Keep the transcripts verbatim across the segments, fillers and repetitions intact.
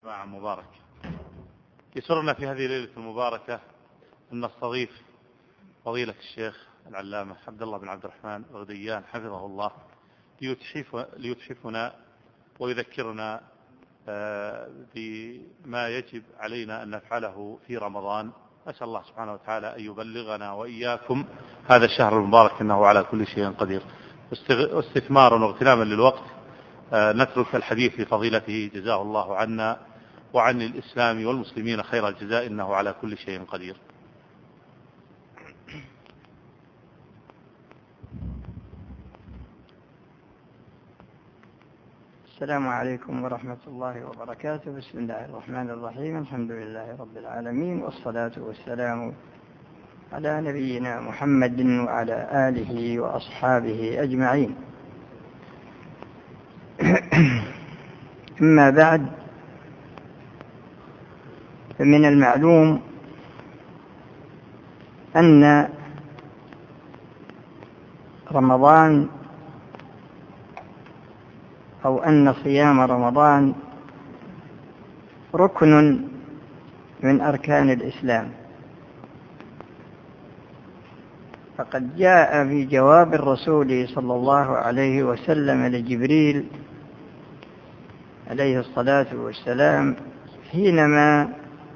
جماعة مبارك. يسرنا في هذه الليلة المباركة أن نستضيف فضيلة الشيخ العلامة عبد الله بن عبد الرحمن الغديان حفظه الله ليتحف ليتحفنا ويذكرنا بما يجب علينا أن نفعله في رمضان. أسأل الله سبحانه وتعالى أن يبلغنا وإياكم هذا الشهر المبارك إنه على كل شيء قدير. واستثمارا واغتناما للوقت نترك الحديث لفضيلته جزاه الله عنا وعن الإسلام والمسلمين خير الجزاء إنه على كل شيء قدير. السلام عليكم ورحمة الله وبركاته. بسم الله الرحمن الرحيم. الحمد لله رب العالمين، والصلاة والسلام على نبينا محمد وعلى آله وأصحابه أجمعين. أما بعد، فمن المعلوم أن رمضان أو أن صيام رمضان ركن من أركان الإسلام، فقد جاء في جواب الرسول صلى الله عليه وسلم لجبريل عليه الصلاة والسلام حينما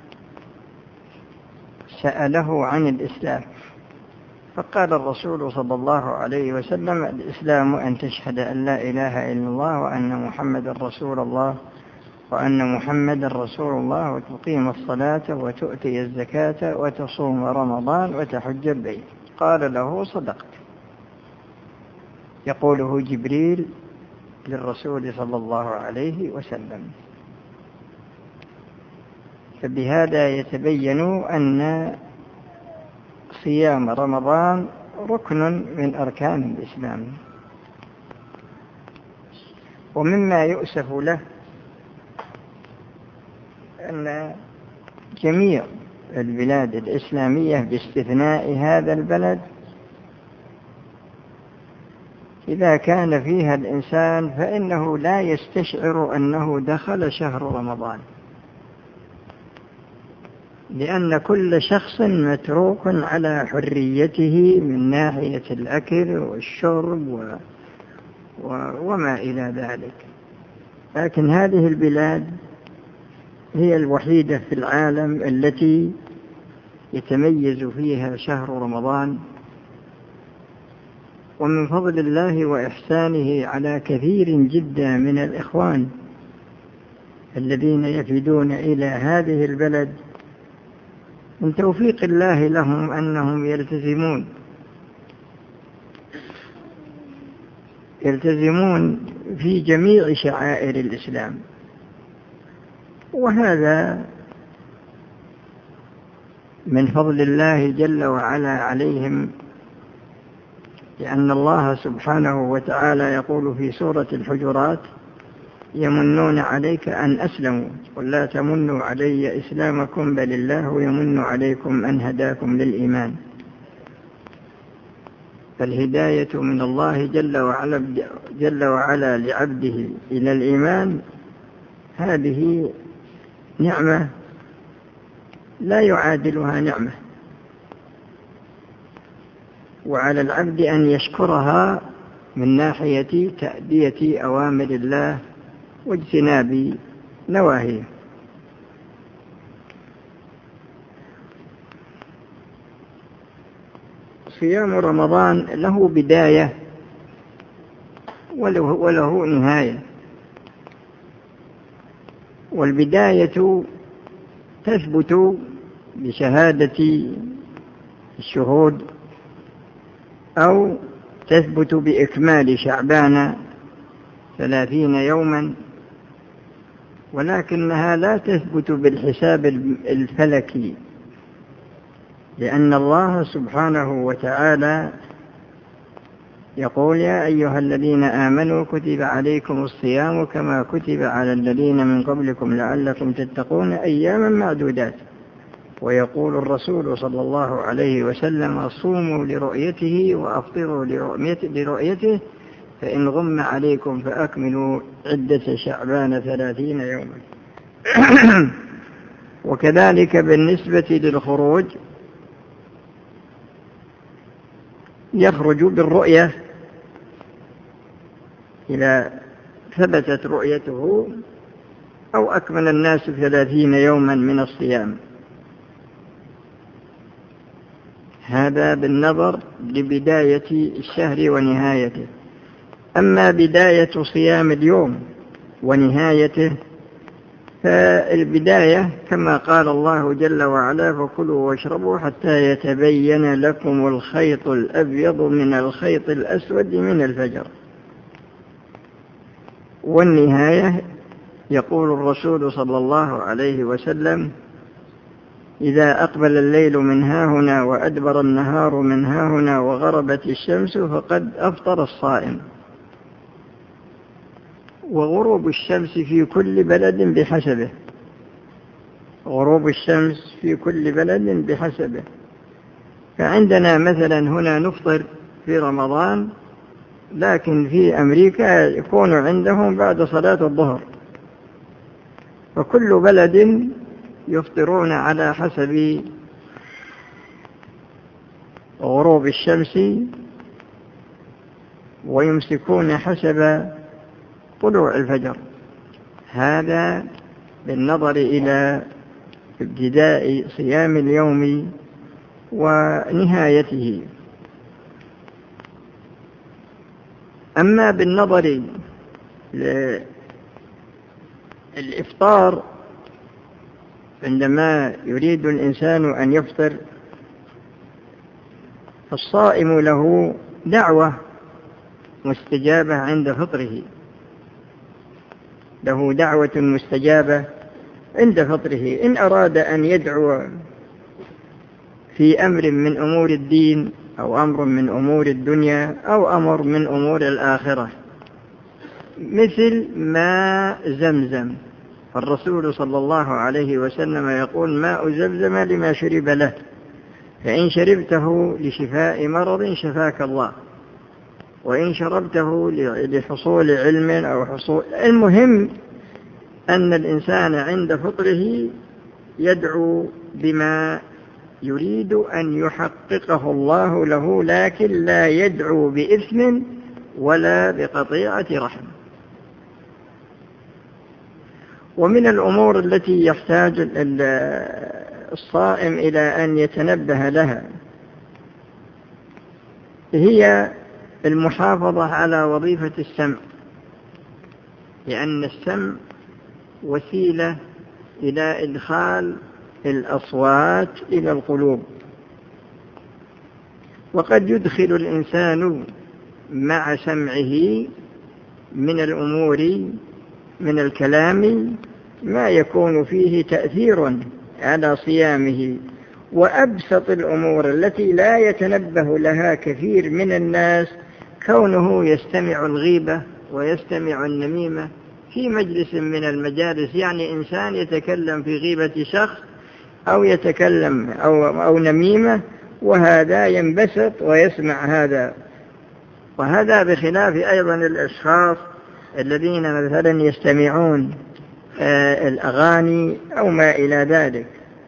سأله عن الإسلام، فقال الرسول صلى الله عليه وسلم: الإسلام أن تشهد أن لا إله إلا الله وأن محمد رسول الله وأن محمد رسول الله وتقيم الصلاة وتؤتي الزكاة وتصوم رمضان وتحج البيت. قال له: صدقت. يقوله جبريل للرسول صلى الله عليه وسلم. فبهذا يتبين أن صيام رمضان ركن من أركان الإسلام. ومما يؤسف له أن جميع البلاد الإسلامية باستثناء هذا البلد إذا كان فيها الإنسان فإنه لا يستشعر أنه دخل شهر رمضان، لأن كل شخص متروك على حريته من ناحية الأكل والشرب و... و... وما إلى ذلك. لكن هذه البلاد هي الوحيدة في العالم التي يتميز فيها شهر رمضان، ومن فضل الله وإحسانه على كثير جدا من الإخوان الذين يفدون إلى هذه البلد من توفيق الله لهم أنهم يلتزمون يلتزمون في جميع شعائر الإسلام، وهذا من فضل الله جل وعلا عليهم، لأن الله سبحانه وتعالى يقول في سورة الحجرات: يمنون عليك أن أسلموا قل لا تمنوا علي إسلامكم بل الله يمن عليكم أن هداكم للإيمان. فالهداية من الله جل وعلا, جل وعلا لعبده إلى الإيمان هذه نعمة لا يعادلها نعمة، وعلى العبد أن يشكرها من ناحية تأدية أوامر الله واجتناب نواهيه. صيام رمضان له بداية وله, وله نهاية. والبداية تثبت بشهادة الشهود أو تثبت بإكمال شعبان ثلاثين يوما، ولكنها لا تثبت بالحساب الفلكي، لأن الله سبحانه وتعالى يقول: يا أيها الذين آمنوا كتب عليكم الصيام كما كتب على الذين من قبلكم لعلكم تتقون أياما معدودات. ويقول الرسول صلى الله عليه وسلم: صوموا لرؤيته وأفطروا لرؤيته فإن غم عليكم فأكملوا عدة شعبان ثلاثين يوما. وكذلك بالنسبة للخروج يخرج بالرؤية إذا ثبتت رؤيته أو أكمل الناس ثلاثين يوما من الصيام. هذا بالنظر لبداية الشهر ونهايته. أما بداية صيام اليوم ونهايته فالبداية كما قال الله جل وعلا: فكلوا واشربوا حتى يتبين لكم الخيط الأبيض من الخيط الأسود من الفجر. والنهاية يقول الرسول صلى الله عليه وسلم: إذا أقبل الليل من هاهنا وأدبر النهار من هاهنا وغربت الشمس فقد أفطر الصائم. وغروب الشمس في كل بلد بحسبه، غروب الشمس في كل بلد بحسبه. فعندنا مثلا هنا نفطر في رمضان، لكن في أمريكا يكون عندهم بعد صلاة الظهر، فكل بلد يفطرون على حسب غروب الشمس ويمسكون حسب طلوع الفجر. هذا بالنظر إلى ابتداء صيام اليوم ونهايته. أما بالنظر للإفطار عندما يريد الإنسان أن يفطر، فالصائم له دعوة مستجابة عند فطره، له دعوة مستجابة عند فطره. إن أراد أن يدعو في أمر من أمور الدين أو أمر من أمور الدنيا أو أمر من أمور الآخرة، مثل ماء زمزم، فالرسول صلى الله عليه وسلم يقول: ماء زمزم لما شرب له، فإن شربته لشفاء مرض شفاك الله، وإن شربته لحصول علم أو حصول. المهم أن الإنسان عند فطره يدعو بما يريد أن يحققه الله له، لكن لا يدعو بإثم ولا بقطيعة رحم. ومن الأمور التي يحتاج الصائم إلى أن يتنبه لها هي المحافظة على وظيفة السمع، لأن السمع وسيلة إلى إدخال الأصوات إلى القلوب، وقد يدخل الإنسان مع سمعه من الأمور من الكلام ما يكون فيه تأثير على صيامه. وأبسط الأمور التي لا يتنبه لها كثير من الناس كونه يستمع الغيبة ويستمع النميمة في مجلس من المجالس. يعني إنسان يتكلم في غيبة شخص أو يتكلم أو, أو نميمة، وهذا ينبسط ويسمع هذا. وهذا بخلاف أيضا الأشخاص الذين مثلا يستمعون آه الأغاني أو ما إلى ذلك.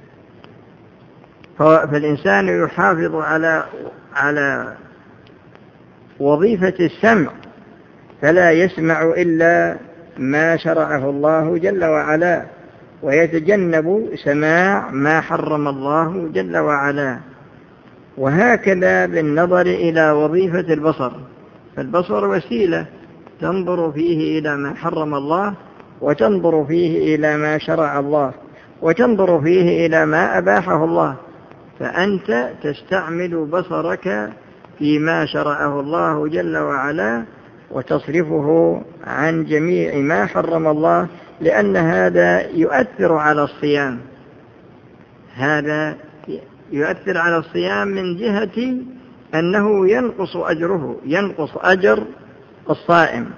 فالإنسان يحافظ على على وظيفة السمع، فلا يسمع إلا ما شرعه الله جل وعلا، ويتجنب سماع ما حرم الله جل وعلا. وهكذا بالنظر إلى وظيفة البصر، فالبصر وسيلة تنظر فيه إلى ما حرم الله، وتنظر فيه إلى ما شرع الله، وتنظر فيه إلى ما أباحه الله. فأنت تستعمل بصرك فيما شرعه الله جل وعلا وتصرفه عن جميع ما حرم الله، لأن هذا يؤثر على الصيام. هذا يؤثر على الصيام من جهة أنه ينقص أجره، ينقص أجر الصائم،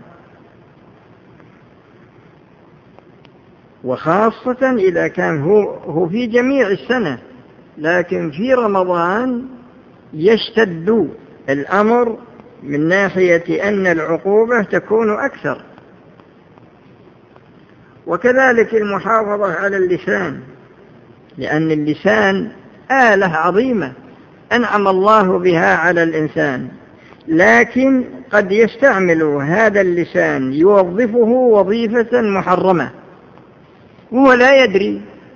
وخاصة إذا كان هو, هو في جميع السنة، لكن في رمضان يشتد الأمر من ناحية أن العقوبة تكون أكثر. وكذلك المحافظة على اللسان، لأن اللسان آلة عظيمة أنعم الله بها على الإنسان، لكن قد يستعمل هذا اللسان يوظفه وظيفة محرمة وهو لا يدري،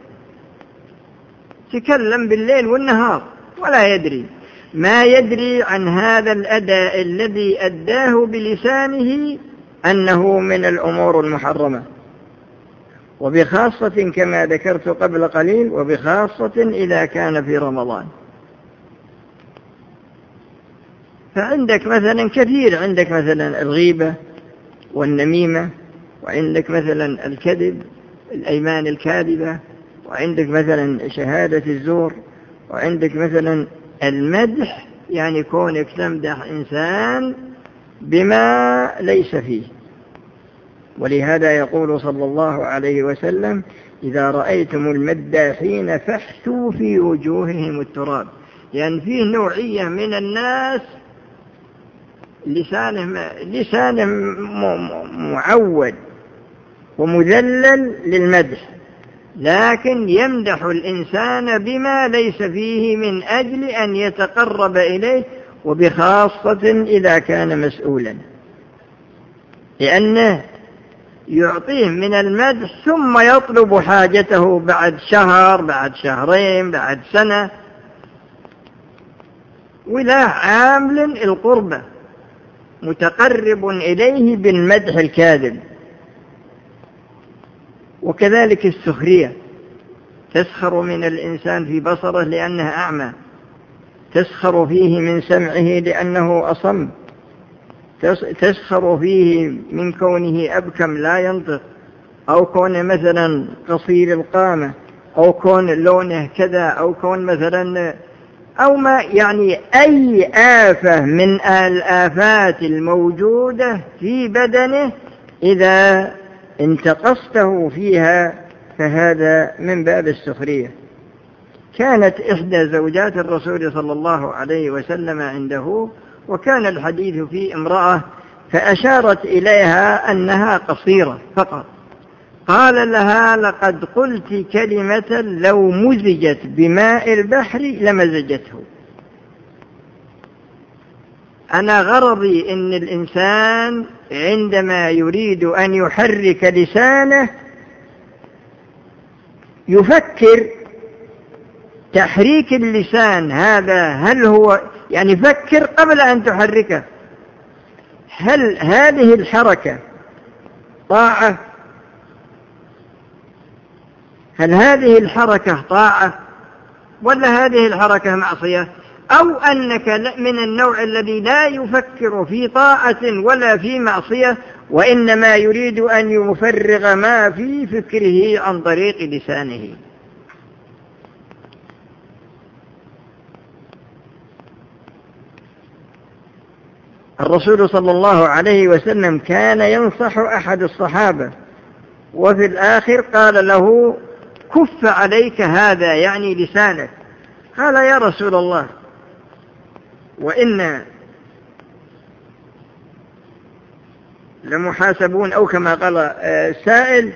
تكلم بالليل والنهار ولا يدري، ما يدري عن هذا الأداء الذي أداه بلسانه أنه من الأمور المحرمة، وبخاصة كما ذكرت قبل قليل، وبخاصة إذا كان في رمضان. فعندك مثلا كثير، عندك مثلا الغيبة والنميمة، وعندك مثلا الكذب، الأيمان الكاذبة، وعندك مثلا شهادة الزور، وعندك مثلا المدح، يعني كونك تمدح إنسان بما ليس فيه. ولهذا يقول صلى الله عليه وسلم: إذا رأيتم المداحين فاحثوا في وجوههم التراب، لأن يعني فيه نوعية من الناس لسانه, لسانه معود ومذلل للمدح، لكن يمدح الإنسان بما ليس فيه من أجل أن يتقرب إليه، وبخاصة إذا كان مسؤولا، لأنه يعطيه من المدح ثم يطلب حاجته بعد شهر، بعد شهرين، بعد سنة، ولا عامل القربة متقرب إليه بالمدح الكاذب. وكذلك السخرية، تسخر من الإنسان في بصره لأنه أعمى، تسخر فيه من سمعه لأنه أصم، تسخر فيه من كونه أبكم لا ينطق، أو كونه مثلا قصير القامة، أو كون لونه كذا، أو كون مثلا أو ما يعني أي آفة من الآفات الموجودة في بدنه إذا انتقصته فيها فهذا من باب السخرية. كانت إحدى زوجات الرسول صلى الله عليه وسلم عنده، وكان الحديث في امرأة، فأشارت إليها أنها قصيرة فقط، قال لها: لقد قلت كلمة لو مزجت بماء البحر لمزجته. أنا غرضي أن الإنسان عندما يريد أن يحرك لسانه يفكر تحريك اللسان هذا، هل هو يعني فكر قبل أن تحركه، هل هذه الحركة طاعة؟ هل هذه الحركة طاعة ولا هذه الحركة معصية؟ أو أنك من النوع الذي لا يفكر في طاعة ولا في معصية، وإنما يريد أن يفرغ ما في فكره عن طريق لسانه. الرسول صلى الله عليه وسلم كان ينصح أحد الصحابة، وفي الآخر قال له: كف عليك هذا، يعني لسانك. قال: يا رسول الله، وإنا لمحاسبون، أو كما قال السائل،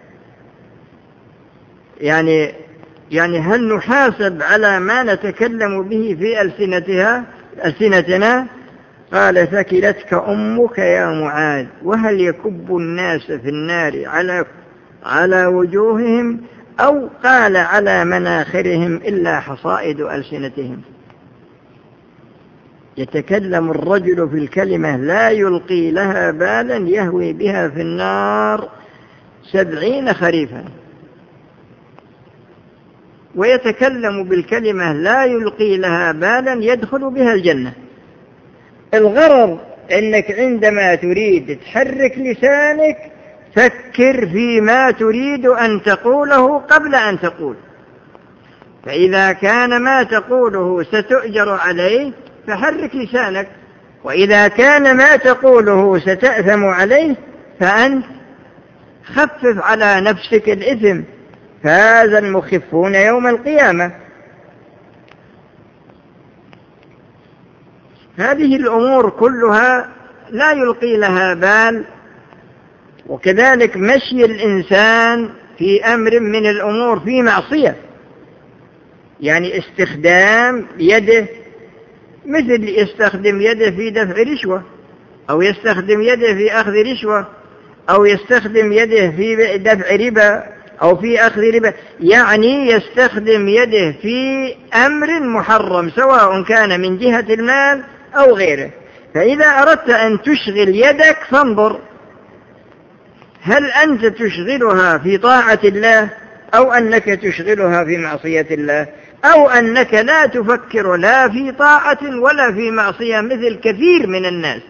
يعني يعني هل نحاسب على ما نتكلم به في ألسنتها ألسنتنا؟ قال: ثكلتك أمك يا معاذ، وهل يكب الناس في النار على على وجوههم، أو قال على مناخرهم إلا حصائد ألسنتهم. يتكلم الرجل في الكلمة لا يلقي لها بالا يهوي بها في النار سبعين خريفا، ويتكلم بالكلمة لا يلقي لها بالا يدخل بها الجنة. الغرض أنك عندما تريد تحرك لسانك فكر فيما تريد أن تقوله قبل أن تقول، فإذا كان ما تقوله ستؤجر عليه فحرك لسانك، وإذا كان ما تقوله ستأثم عليه فأنت خفف على نفسك الإثم، فاز المخفون يوم القيامة. هذه الأمور كلها لا يلقي لها بال وكذلك مشي الإنسان في أمر من الأمور في معصية، يعني استخدام يده، مثل يستخدم يده في دفع رشوة، أو يستخدم يده في أخذ رشوة، أو يستخدم يده في دفع ربا، أو في أخذ ربا، يعني يستخدم يده في أمر محرم سواء كان من جهة المال أو غيره. فإذا أردت أن تشغل يدك فانظر هل أنت تشغلها في طاعة الله أو أنك تشغلها في معصية الله، أو أنك لا تفكر لا في طاعة ولا في معصية مثل كثير من الناس.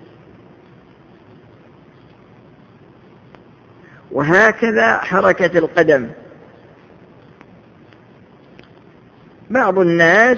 وهكذا حركة القدم، بعض الناس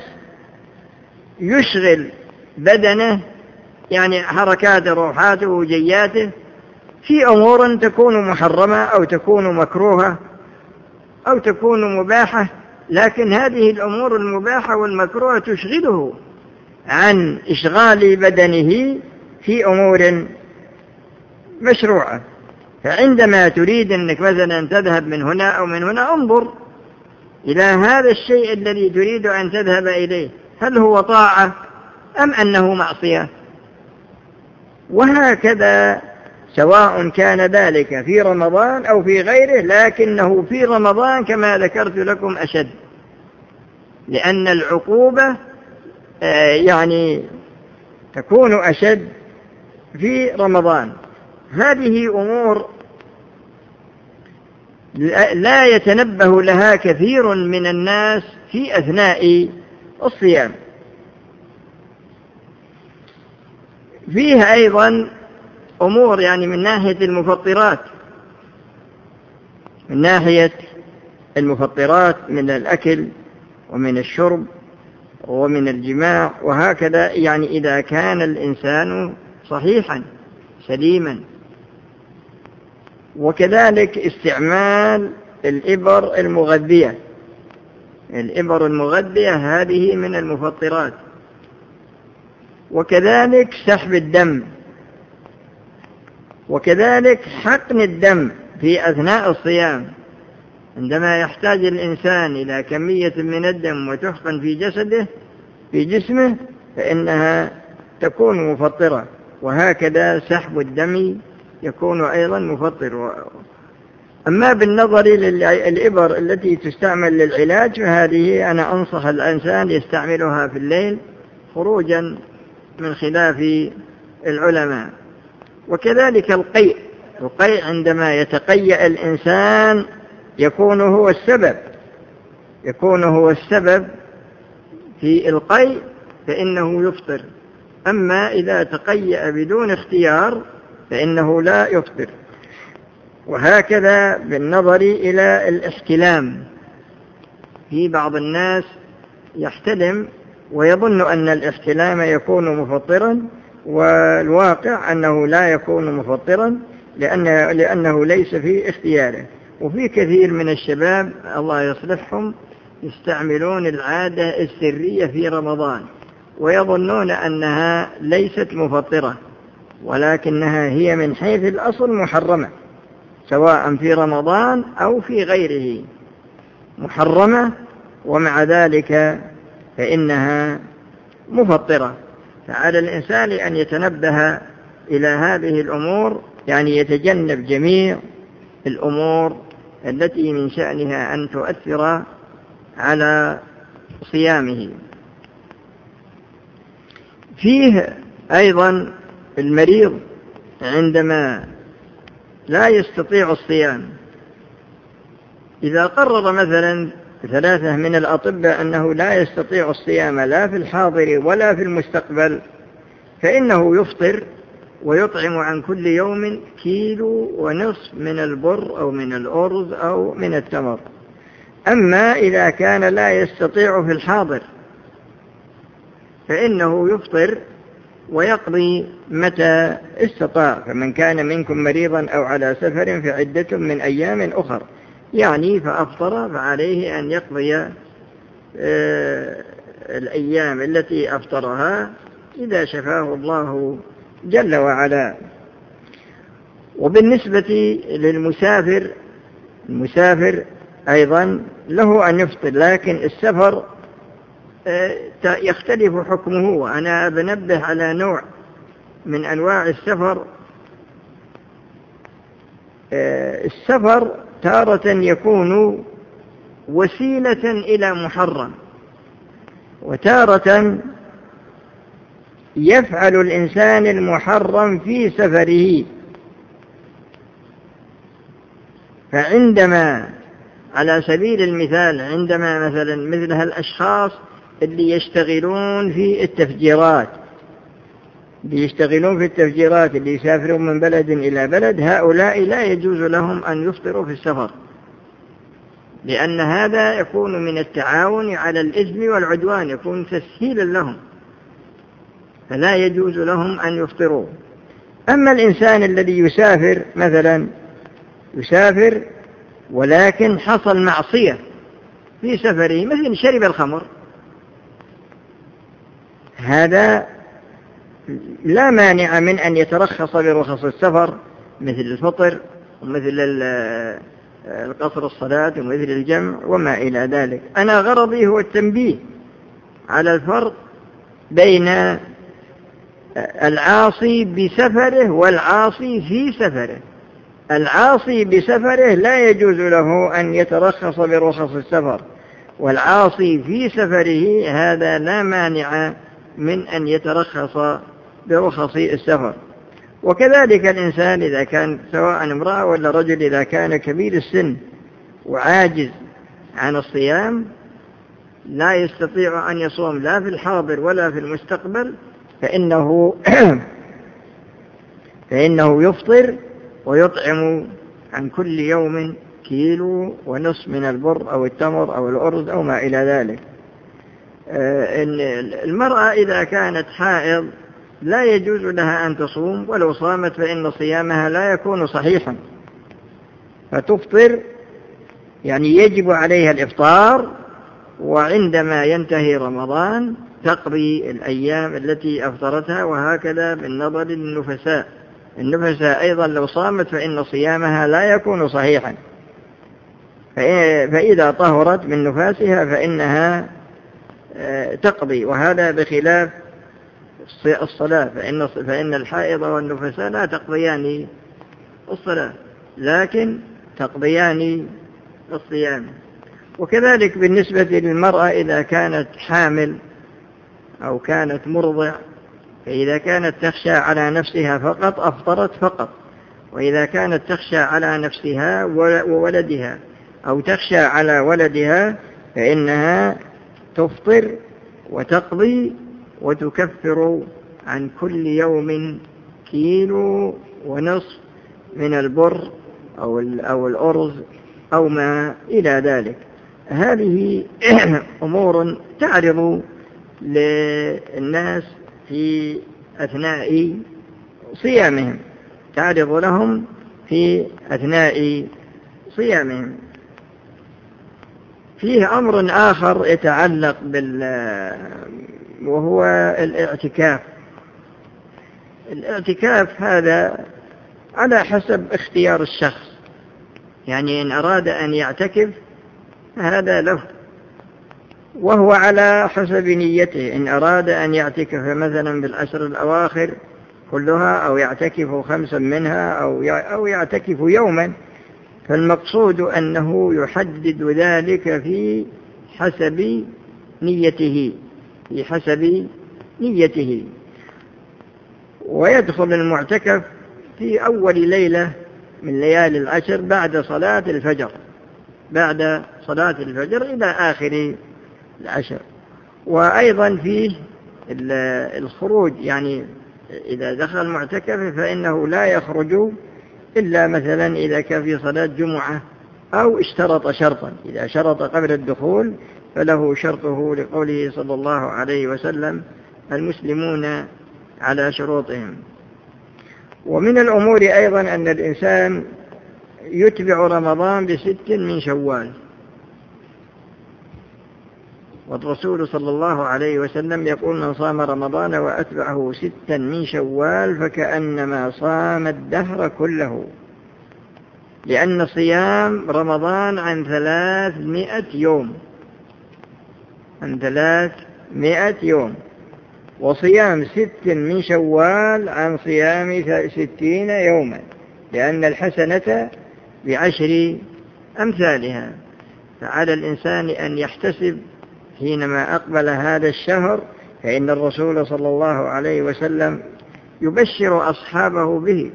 يشغل بدنه، يعني حركات روحاته وجياته، في أمور تكون محرمة أو تكون مكروهة أو تكون مباحة، لكن هذه الأمور المباحة والمكروهة تشغله عن إشغال بدنه في أمور مشروعة. فعندما تريد أنك مثلا تذهب من هنا أو من هنا، انظر إلى هذا الشيء الذي تريد أن تذهب إليه، هل هو طاعة أم أنه معصية؟ وهكذا سواء كان ذلك في رمضان أو في غيره، لكنه في رمضان كما ذكرت لكم أشد، لأن العقوبة يعني تكون أشد في رمضان. هذه أمور لا يتنبه لها كثير من الناس في أثناء الصيام. فيها أيضا أمور يعني من ناحية المفطرات، من ناحية المفطرات من الأكل ومن الشرب ومن الجماع، وهكذا يعني إذا كان الإنسان صحيحا سليما. وكذلك استعمال الإبر المغذية، الإبر المغذية هذه من المفطرات. وكذلك سحب الدم، وكذلك حقن الدم في أثناء الصيام، عندما يحتاج الإنسان إلى كمية من الدم وتحقن في جسده في جسمه فإنها تكون مفطرة. وهكذا سحب الدم يكون أيضا مفطر. أما بالنظر للإبر التي تستعمل للعلاج، فهذه أنا أنصح الإنسان يستعملها في الليل خروجا من خلاف العلماء. وكذلك القيء، القيء عندما يتقيأ الإنسان يكون هو السبب يكون هو السبب في القيء فإنه يفطر. أما إذا تقيأ بدون اختيار فإنه لا يفطر. وهكذا بالنظر إلى الاحتلام، في بعض الناس يحتلم ويظن أن الاحتلام يكون مفطرا، والواقع أنه لا يكون مفطرا لأنه, لأنه ليس في اختياره. وفي كثير من الشباب الله يصلحهم يستعملون العادة السرية في رمضان ويظنون أنها ليست مفطرة، ولكنها هي من حيث الأصل محرمة، سواء في رمضان أو في غيره محرمة، ومع ذلك فإنها مفطرة. فعلى الإنسان أن يتنبه إلى هذه الأمور، يعني يتجنب جميع الأمور التي من شأنها أن تؤثر على صيامه. فيه أيضا المريض عندما لا يستطيع الصيام، إذا قرر مثلا ثلاثة من الأطباء أنه لا يستطيع الصيام لا في الحاضر ولا في المستقبل، فإنه يفطر ويطعم عن كل يوم كيلو ونصف من البر أو من الأرز أو من التمر. أما إذا كان لا يستطيع في الحاضر فإنه يفطر ويقضي متى استطاع. فمن كان منكم مريضا أو على سفر فعدة من أيام أخر، يعني فأفطر فعليه أن يقضي الأيام التي أفطرها إذا شفاه الله جل وعلا. وبالنسبة للمسافر، المسافر أيضا له أن يفطر، لكن السفر يختلف حكمه. وأنا بنبه على نوع من أنواع السفر. السفر تارة يكون وسيلة إلى محرم، وتارة يفعل الإنسان المحرم في سفره. فعندما على سبيل المثال عندما مثلا مثل هالأشخاص اللي يشتغلون في التفجيرات اللي يشتغلون في التفجيرات اللي يسافرون من بلد إلى بلد، هؤلاء لا يجوز لهم أن يفطروا في السفر، لأن هذا يكون من التعاون على الإثم والعدوان، يكون تسهيلا لهم، فلا يجوز لهم أن يفطروا. أما الإنسان الذي يسافر مثلا يسافر ولكن حصل معصية في سفره، مثل شرب الخمر، هذا لا مانع من أن يترخص برخص السفر، مثل الفطر ومثل القصر الصلاة ومثل الجمع وما إلى ذلك. أنا غرضي هو التنبيه على الفرق بين العاصي بسفره والعاصي في سفره. العاصي بسفره لا يجوز له أن يترخص برخص السفر، والعاصي في سفره هذا لا مانع من أن يترخص برخص السفر. وكذلك الإنسان إذا كان سواء امرأة ولا رجل إذا كان كبير السن وعاجز عن الصيام، لا يستطيع أن يصوم لا في الحاضر ولا في المستقبل، فإنه فإنه يفطر ويطعم عن كل يوم كيلو ونصف من البر أو التمر أو الأرز أو ما إلى ذلك. المرأة إذا كانت حائض لا يجوز لها أن تصوم، ولو صامت فإن صيامها لا يكون صحيحا، فتفطر، يعني يجب عليها الإفطار، وعندما ينتهي رمضان تقضي الأيام التي أفطرتها. وهكذا بالنظر للنفساء، النفساء أيضا لو صامت فإن صيامها لا يكون صحيحا، فإذا طهرت من نفاسها فإنها تقضي. وهذا بخلاف الصلاة، فإن, فإن الحائض والنفساء لا تقضيان الصلاة لكن تقضيان الصيام. وكذلك بالنسبة للمرأة إذا كانت حامل أو كانت مرضع، فإذا كانت تخشى على نفسها فقط أفطرت فقط، وإذا كانت تخشى على نفسها وولدها أو تخشى على ولدها فإنها تفطر وتقضي وتكفر عن كل يوم كيلو ونصف من البر أو أو الأرز أو ما إلى ذلك. هذه أمور تعرض للناس في أثناء صيامهم، تعرض لهم في أثناء صيامهم. فيه أمر آخر يتعلق بال وهو الاعتكاف. الاعتكاف هذا على حسب اختيار الشخص، يعني إن أراد أن يعتكف هذا له، وهو على حسب نيته. إن أراد أن يعتكف مثلا بالعشر الأواخر كلها أو يعتكف خمسا منها أو يعتكف يوما، فالمقصود أنه يحدد ذلك في حسب نيته في حسب نيته ويدخل المعتكف في أول ليلة من ليالي العشر بعد صلاة الفجر بعد صلاة الفجر إلى آخر العشر. وأيضا فيه الخروج، يعني إذا دخل المعتكف فإنه لا يخرج إلا مثلا إذا كان في صلاة جمعة أو اشترط شرطا. إذا شرط قبل الدخول فله شرطه، لقوله صلى الله عليه وسلم: المسلمون على شروطهم. ومن الأمور أيضا أن الإنسان يتبع رمضان بست من شوال، والرسول صلى الله عليه وسلم يقول: من صام رمضان وأتبعه ستا من شوال فكأنما صام الدهر كله، لأن صيام رمضان عن ثلاثمائة يوم، عن ثلاثمائة يوم، وصيام ست من شوال عن صيام ستين يوما، لأن الحسنة بعشر أمثالها. فعلى الإنسان أن يحتسب حينما أقبل هذا الشهر، فإن الرسول صلى الله عليه وسلم يبشر أصحابه به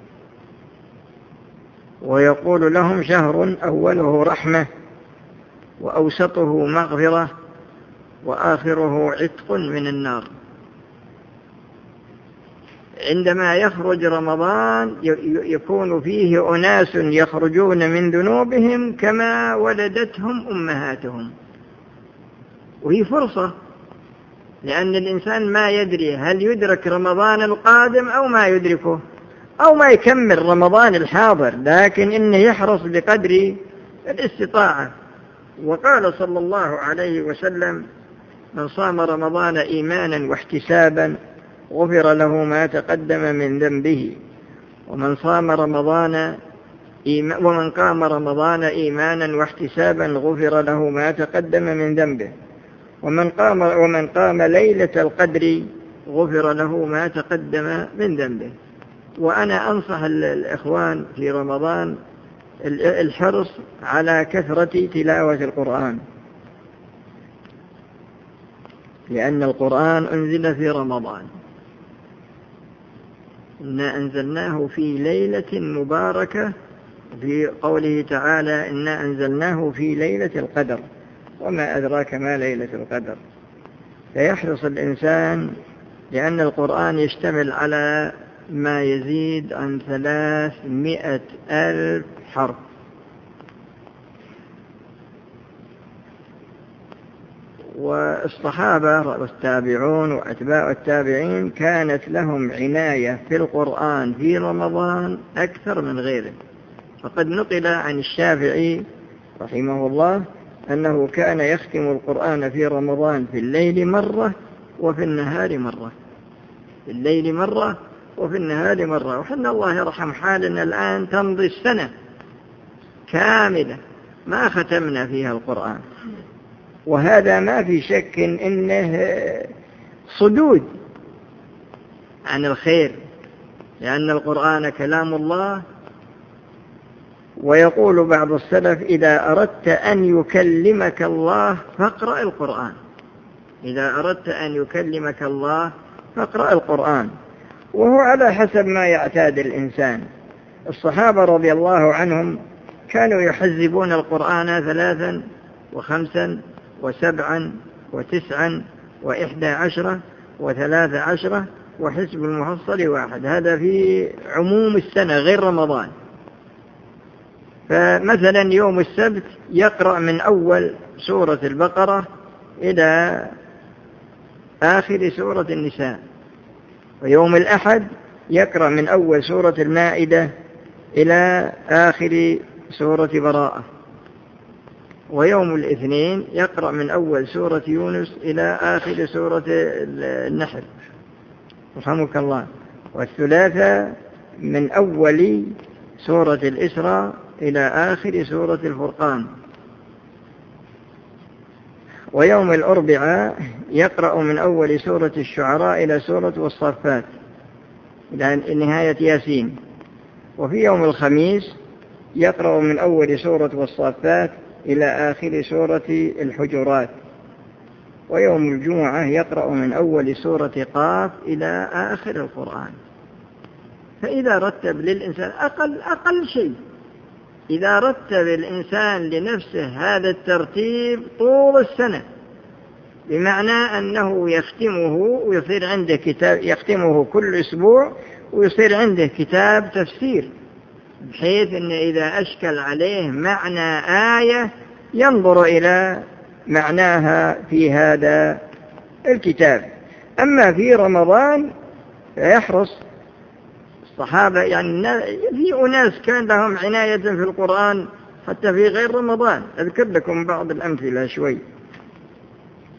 ويقول لهم: شهر أوله رحمة وأوسطه مغفرة وآخره عتق من النار. عندما يخرج رمضان يكون فيه أناس يخرجون من ذنوبهم كما ولدتهم أمهاتهم، وهي فرصة، لأن الإنسان ما يدري هل يدرك رمضان القادم أو ما يدركه أو ما يكمل رمضان الحاضر، لكن إنه يحرص بقدر الاستطاعة. وقال صلى الله عليه وسلم: من صام رمضان إيمانا واحتسابا غفر له ما تقدم من ذنبه، ومن صام رمضان إيمان ومن قام رمضان إيمانا واحتسابا غفر له ما تقدم من ذنبه، ومن قام ومن قام ليلة القدر غفر له ما تقدم من ذنبه. وأنا أنصح الإخوان في رمضان الحرص على كثرة تلاوة القرآن، لأن القرآن أنزل في رمضان. إنا أنزلناه في ليلة مباركة، في قوله تعالى: إنا أنزلناه في ليلة القدر، وما أدراك ما ليلة القدر. فيحرص الإنسان، لأن القرآن يشتمل على ما يزيد عن ثلاثمائة ألف حرف، والصحابة والتابعون وأتباع التابعين كانت لهم عناية في القرآن في رمضان أكثر من غيره. فقد نقل عن الشافعي رحمه الله أنه كان يختم القرآن في رمضان في الليل مرة وفي النهار مرة، في الليل مرة وفي النهار مرة. وحنا الله يرحم حالنا الآن تمضي السنة كاملة ما ختمنا فيها القرآن، وهذا ما في شك إنه صدود عن الخير، لأن القرآن كلام الله. ويقول بعض السلف: إذا أردت أن يكلمك الله فاقرأ القرآن، إذا أردت أن يكلمك الله فاقرأ القرآن. وهو على حسب ما يعتاد الإنسان. الصحابة رضي الله عنهم كانوا يحزبون القرآن ثلاثا وخمسا وسبعا وتسعا وإحدى عشرة وثلاث عشرة وحزب المحصل واحد، هذا في عموم السنة غير رمضان. فمثلا يوم السبت يقرأ من أول سورة البقرة إلى آخر سورة النساء، ويوم الأحد يقرأ من أول سورة المائدة إلى آخر سورة براءة، ويوم الاثنين يقرأ من أول سورة يونس إلى آخر سورة النحل رحمك الله، والثلاثاء من أول سورة الإسراء إلى آخر سورة الفرقان، ويوم الأربعاء يقرأ من أول سورة الشعراء إلى سورة والصافات إلى نهاية ياسين، وفي يوم الخميس يقرأ من أول سورة والصافات إلى آخر سورة الحجرات، ويوم الجمعة يقرأ من أول سورة قاف إلى آخر القرآن. فإذا رتب للإنسان أقل, أقل شيء، إذا رتب الإنسان لنفسه هذا الترتيب طول السنة، بمعنى أنه يختمه ويصير عنده كتاب، يختمه كل أسبوع ويصير عنده كتاب تفسير، بحيث أن إذا أشكل عليه معنى آية ينظر إلى معناها في هذا الكتاب. أما في رمضان فيحرص الصحابة، يعني في أناس كان لهم عناية في القرآن حتى في غير رمضان. أذكر لكم بعض الأمثلة شوي.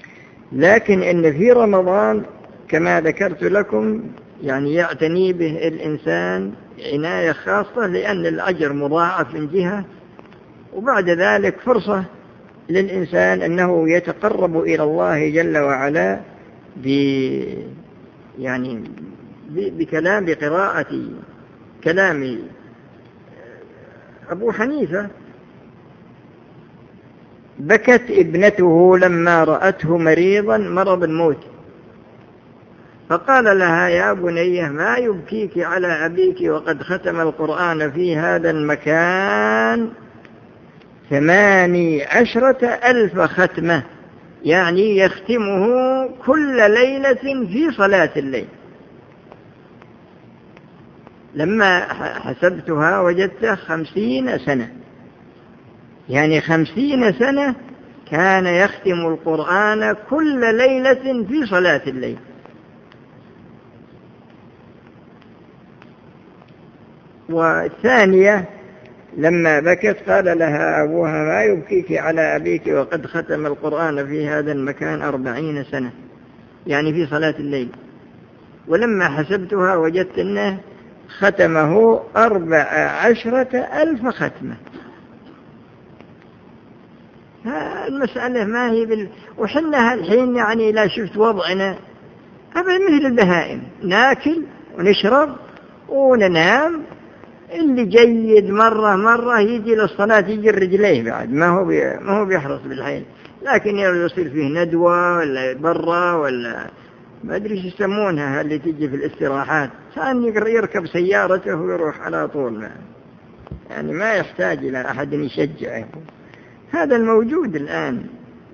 لكن إن في رمضان كما ذكرت لكم يعني يعتني به الإنسان عناية خاصة، لأن الأجر مضاعف من جهة، وبعد ذلك فرصة للإنسان أنه يتقرب إلى الله جل وعلا ب يعني بكلام بقراءة كلام أبو حنيفة. بكت ابنته لما رأته مريضا مرض الموت، فقال لها: يا بنية ما يبكيك على أبيك وقد ختم القرآن في هذا المكان ثماني عشرة ألف ختمة، يعني يختمه كل ليلة في صلاة الليل. لما حسبتها وجدت خمسين سنة، يعني خمسين سنة كان يختم القرآن كل ليلة في صلاة الليل. والثانية لما بكت قال لها أبوها: ما يبكيك على أبيك وقد ختم القرآن في هذا المكان أربعين سنة، يعني في صلاة الليل. ولما حسبتها وجدت أنه ختمه أربع عشرة ألف ختمة. المسألة ما هي بال... وحنا الحين يعني لا شفت وضعنا أبدا مثل البهائم، ناكل ونشرب وننام. اللي جيد مرة مرة يجي للصلاة يجي الرجليه بعد ما هو بي... ما هو بيحرص بالحين. لكن يصير فيه ندوة ولا برا ولا ما أدري ايش يسمونها اللي تيجي في الاستراحات، كان يركب سيارته ويروح على طول، يعني ما يحتاج إلى أحد يشجعه. هذا الموجود الآن.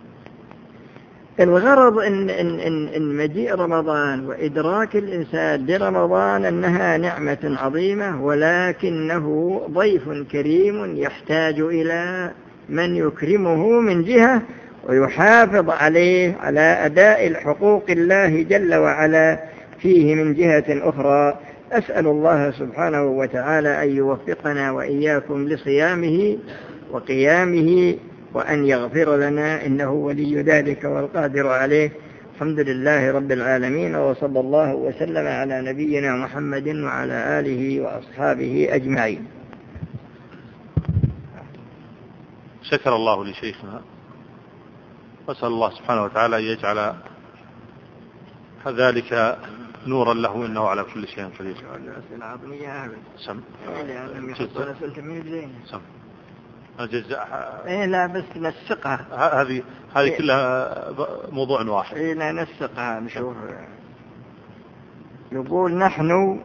الغرض إن, إن, إن, إن مجيء رمضان وإدراك الإنسان لرمضان أنها نعمة عظيمة، ولكنه ضيف كريم يحتاج إلى من يكرمه من جهة ويحافظ عليه على أداء الحقوق الله جل وعلا فيه من جهة أخرى. أسأل الله سبحانه وتعالى أن يوفقنا وإياكم لصيامه وقيامه، وأن يغفر لنا إنه ولي ذلك والقادر عليه. الحمد لله رب العالمين، وصلى الله وسلم على نبينا محمد وعلى آله وأصحابه أجمعين. شكر الله لشيخنا، وأسأل الله سبحانه وتعالى أن يجعل ذلك نورا له، إنه على كل شيء قدير. سم سم أجزاء إيه لا بس نسقها، هذه هذه إيه كلها موضوع واحد. إيه لا نسقها نشوف. يقول: نحن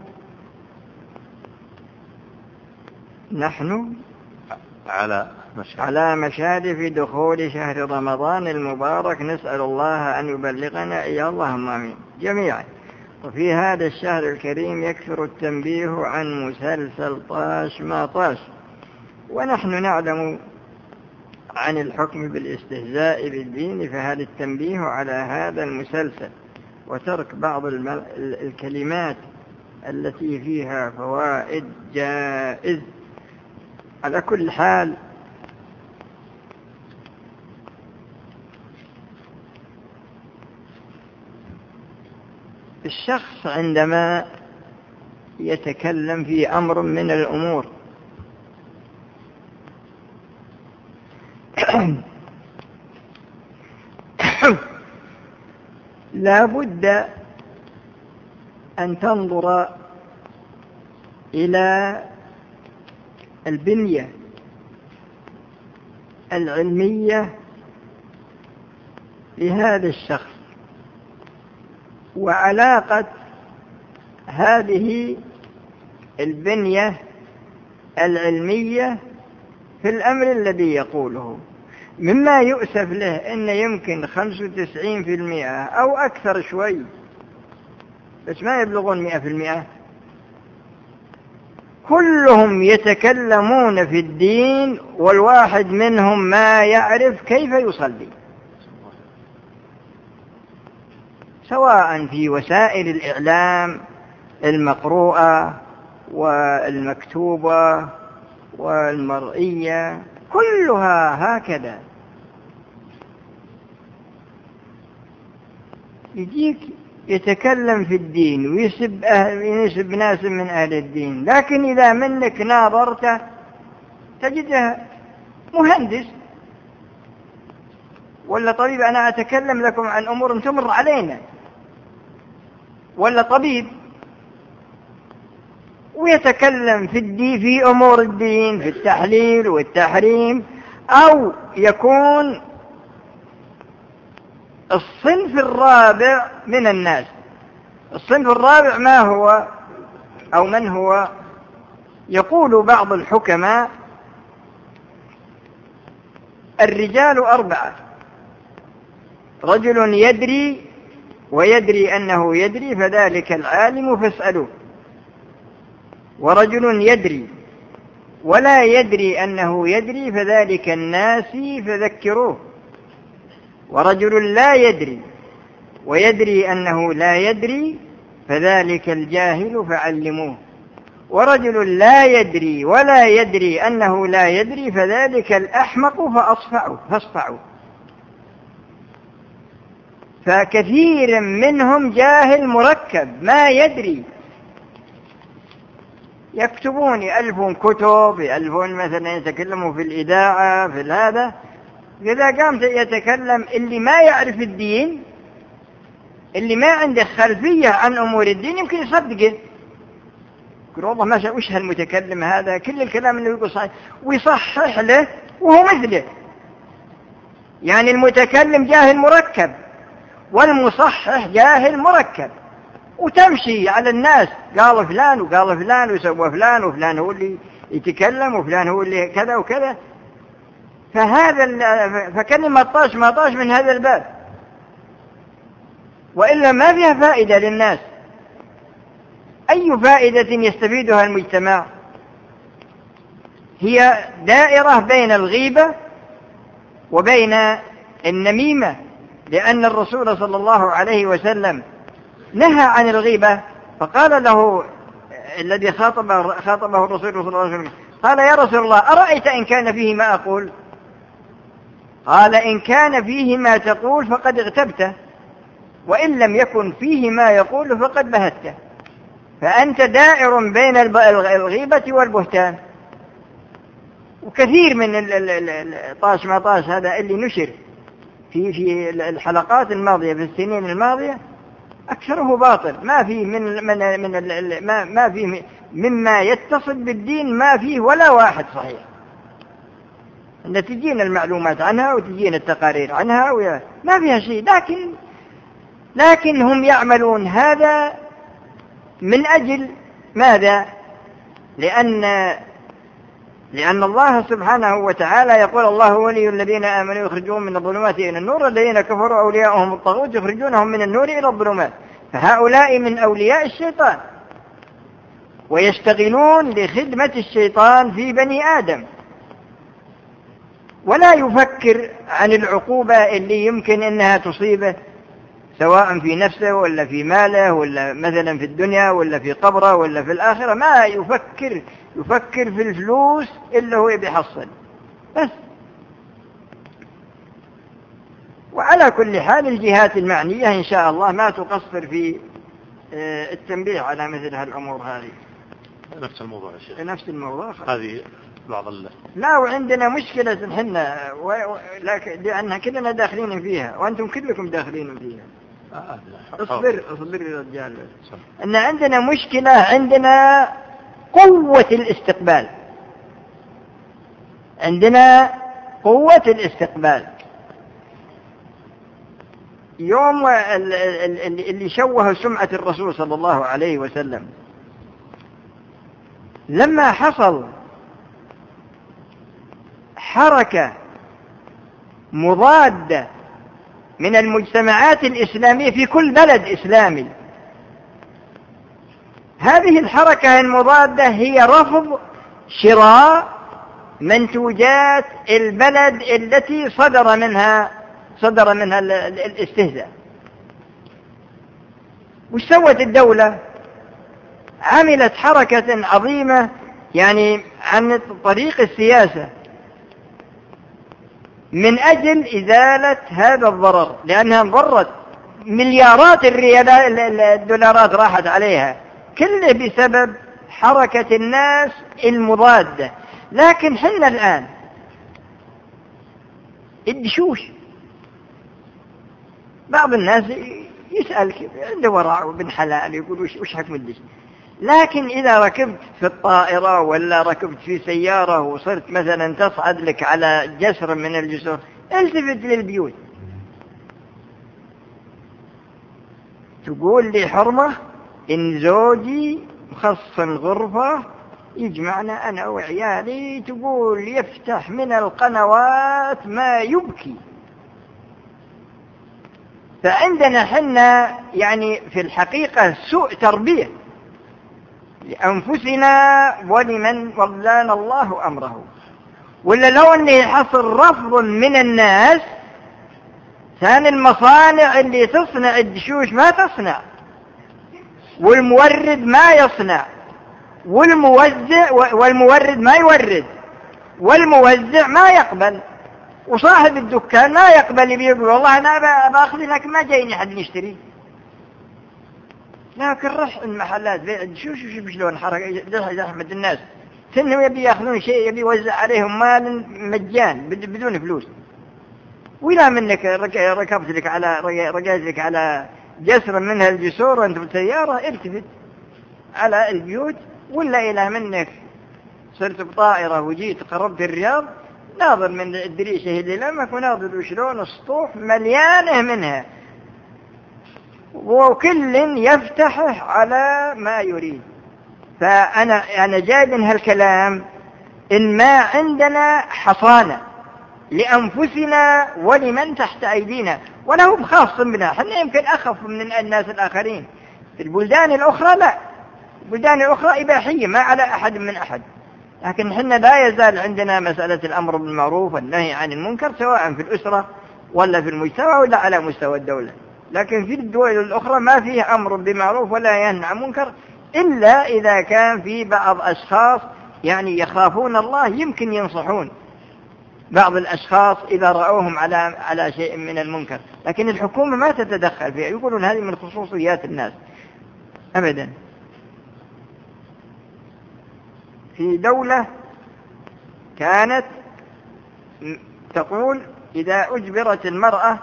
نحن على مشارف على مشارف دخول شهر رمضان المبارك، نسأل الله أن يبلغنا إياه، اللهم آمين جميعا. وفي هذا الشهر الكريم يكثر التنبيه عن مسلسل طاش ما طاش، ونحن نعلم عن الحكم بالاستهزاء بالدين، فهذا التنبيه على هذا المسلسل وترك بعض الكلمات التي فيها فوائد جائز. على كل حال الشخص عندما يتكلم في أمر من الأمور لا بد أن تنظر إلى البنية العلمية لهذا الشخص، وعلاقة هذه البنية العلمية في الأمر الذي يقوله. مما يؤسف له أن يمكن خمسة وتسعين بالمئة أو أكثر شوي، بس ما يبلغون مئة بالمئة، كلهم يتكلمون في الدين والواحد منهم ما يعرف كيف يصلي، سواء في وسائل الإعلام المقروءة والمكتوبة والمرئية، كلها هكذا. يجيك يتكلم في الدين ويسب أهل ويسب ناس من أهل الدين، لكن إذا منك ناظرته تجده مهندس ولا طبيب. أنا أتكلم لكم عن أمور تمر علينا، ولا طبيب ويتكلم في الدين، في أمور الدين، في التحليل والتحريم. أو يكون الصنف الرابع من الناس. الصنف الرابع ما هو أو من هو؟ يقول بعض الحكماء الرجال أربعة: رجل يدري ويدري أنه يدري فذلك العالم فاسألوه، ورجل يدري ولا يدري أنه يدري فذلك الناسي فذكروه، ورجل لا يدري ويدري أنه لا يدري فذلك الجاهل فعلموه، ورجل لا يدري ولا يدري أنه لا يدري فذلك الأحمق فأصفعوا فاصفعوا. فكثير منهم جاهل مركب ما يدري، يكتبون يألفون كتب، يألفون مثلا يتكلموا في الإذاعة في هذا. إذا قام يتكلم اللي ما يعرف الدين، اللي ما عنده خلفية عن أمور الدين، يمكن يصدقه، يقول والله ما شاء وش هالمتكلم هذا، كل الكلام اللي يقول صحيح، ويصحح له وهو مثله. يعني المتكلم جاهل مركب والمصحح جاهل مركب، وتمشي على الناس قال فلان وقال فلان وسوى فلان، وفلان هو اللي يتكلم وفلان هو اللي كذا وكذا. فهذا فكلمة طاش ما طاش من هذا الباب، وإلا ما فيها فائدة للناس. أي فائدة يستفيدها المجتمع؟ هي دائرة بين الغيبة وبين النميمة، لأن الرسول صلى الله عليه وسلم نهى عن الغيبة. فقال له الذي خاطبه, خاطبه الرسول صلى الله عليه وسلم، قال يا رسول الله أرأيت إن كان فيه ما أقول؟ قال إن كان فيه ما تقول فقد اغتبته، وإن لم يكن فيه ما يقول فقد بهته. فأنت دائر بين الغيبة والبهتان. وكثير من طاش ما طاش هذا اللي نشر في في الحلقات الماضية في السنين الماضية أكثره باطل، ما فيه من من من ما ما فيه مما يتصل بالدين، ما فيه ولا واحد صحيح. أن تجينا المعلومات عنها وتجينا التقارير عنها ما فيها شيء، لكن لكن هم يعملون هذا من أجل ماذا؟ لأن لأن الله سبحانه وتعالى يقول الله ولي الذين آمنوا يخرجون من الظلمات إلى النور، الذين كفروا أولياءهم الطاغوت يخرجونهم من النور إلى الظلمات. فهؤلاء من أولياء الشيطان ويشتغلون لخدمة الشيطان في بني آدم، ولا يفكر عن العقوبة اللي يمكن أنها تصيبه سواء في نفسه ولا في ماله ولا مثلا في الدنيا ولا في قبره ولا في الآخرة. ما يفكر يفكر في الفلوس إلا هو بيحصل بس. وعلى كل حال الجهات المعنية إن شاء الله ما تقصر في التنبيه على مثل هالأمور هذه. نفس الموضوع يا شيخ، نفس الموضوع هذه بعض الله. لا، وعندنا مشكلة حنا و... لكن لأنها كلنا داخلين فيها وأنتم كلكم داخلين فيها. آه اصبر اصبر يا رجال. أن عندنا مشكلة، عندنا قوة الاستقبال، عندنا قوة الاستقبال. يوم اللي شوه سمعة الرسول صلى الله عليه وسلم لما حصل حركة مضادة من المجتمعات الإسلامية في كل بلد إسلامي، هذه الحركة المضادة هي رفض شراء منتوجات البلد التي صدر منها صدر منها الاستهزاء. وش سوت الدولة؟ عملت حركة عظيمة يعني عن طريق السياسة من أجل إزالة هذا الضرر، لأنها انضرت مليارات الريالات الدولارات راحت عليها، كله بسبب حركة الناس المضادة. لكن حنا الآن الدشوش، بعض الناس يسأل عنده ورع وبن حلال يقول وش حكم الدش، لكن إذا ركبت في الطائرة ولا ركبت في سيارة وصرت مثلا تصعد لك على جسر من الجسور، التفت للبيوت تقول لي حرمة إن زوجي مخصص غرفة يجمعنا أنا وعيالي، تقول يفتح من القنوات ما يبكي. فعندنا حنا يعني في الحقيقة سوء تربية لأنفسنا ولمن ولانا الله أمره. ولا لو أنه يحصل رفض من الناس، ثاني المصانع اللي تصنع الدشوش ما تصنع، والمورد ما يصنع، والموزع والمورد ما يورد، والموزع ما يقبل، وصاحب الدكان ما يقبل، يقول والله أنا بأخذ لك ما جايني حد يشتري. لكن رح المحلات بيع الدشوش وشوف شلون حركة زحمة الناس، ثم يبي يأخذون شيء يبي يوزع عليهم مال مجان بدون فلوس. ولا منك ركبت لك على رجعت لك على جسر منها الجسور وانت بالسيارة، التفت على البيوت. ولا إلى منك صرت بطائرة وجيت قربت الرياض، ناظر من الدريشة اللي لمك وناظر وشلون السطوح مليانة منها، وكل يفتحه على ما يريد. فأنا أنا جايب من هالكلام إن ما عندنا حصانة لأنفسنا ولمن تحت أيدينا، وله بخاص بنا، حنا يمكن أخف من الناس الآخرين. في البلدان الأخرى لا، البلدان الأخرى إباحية ما على أحد من أحد، لكن حنا لا يزال عندنا مسألة الأمر بالمعروف والنهي عن المنكر، سواء في الأسرة ولا في المجتمع ولا على مستوى الدولة. لكن في الدول الأخرى ما فيه أمر بمعروف ولا ينهى عن منكر، إلا إذا كان في بعض أشخاص يعني يخافون الله يمكن ينصحون بعض الأشخاص إذا رأوهم على على شيء من المنكر، لكن الحكومة ما تتدخل فيها، يقولون هذه من خصوصيات الناس أبدا. في دولة كانت تقول إذا أجبرت المرأة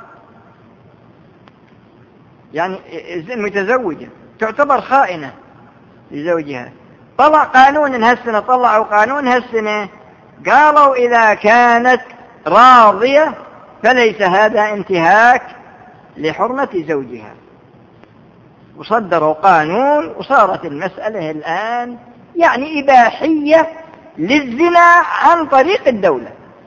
يعني متزوجة تعتبر خائنة لزوجها، طلع قانون هالسنة، طلعوا قانون هالسنة قالوا إذا كانت راضية فليس هذا انتهاك لحرمة زوجها، وصدروا قانون، وصارت المسألة الآن يعني إباحية للزنا عن طريق الدولة.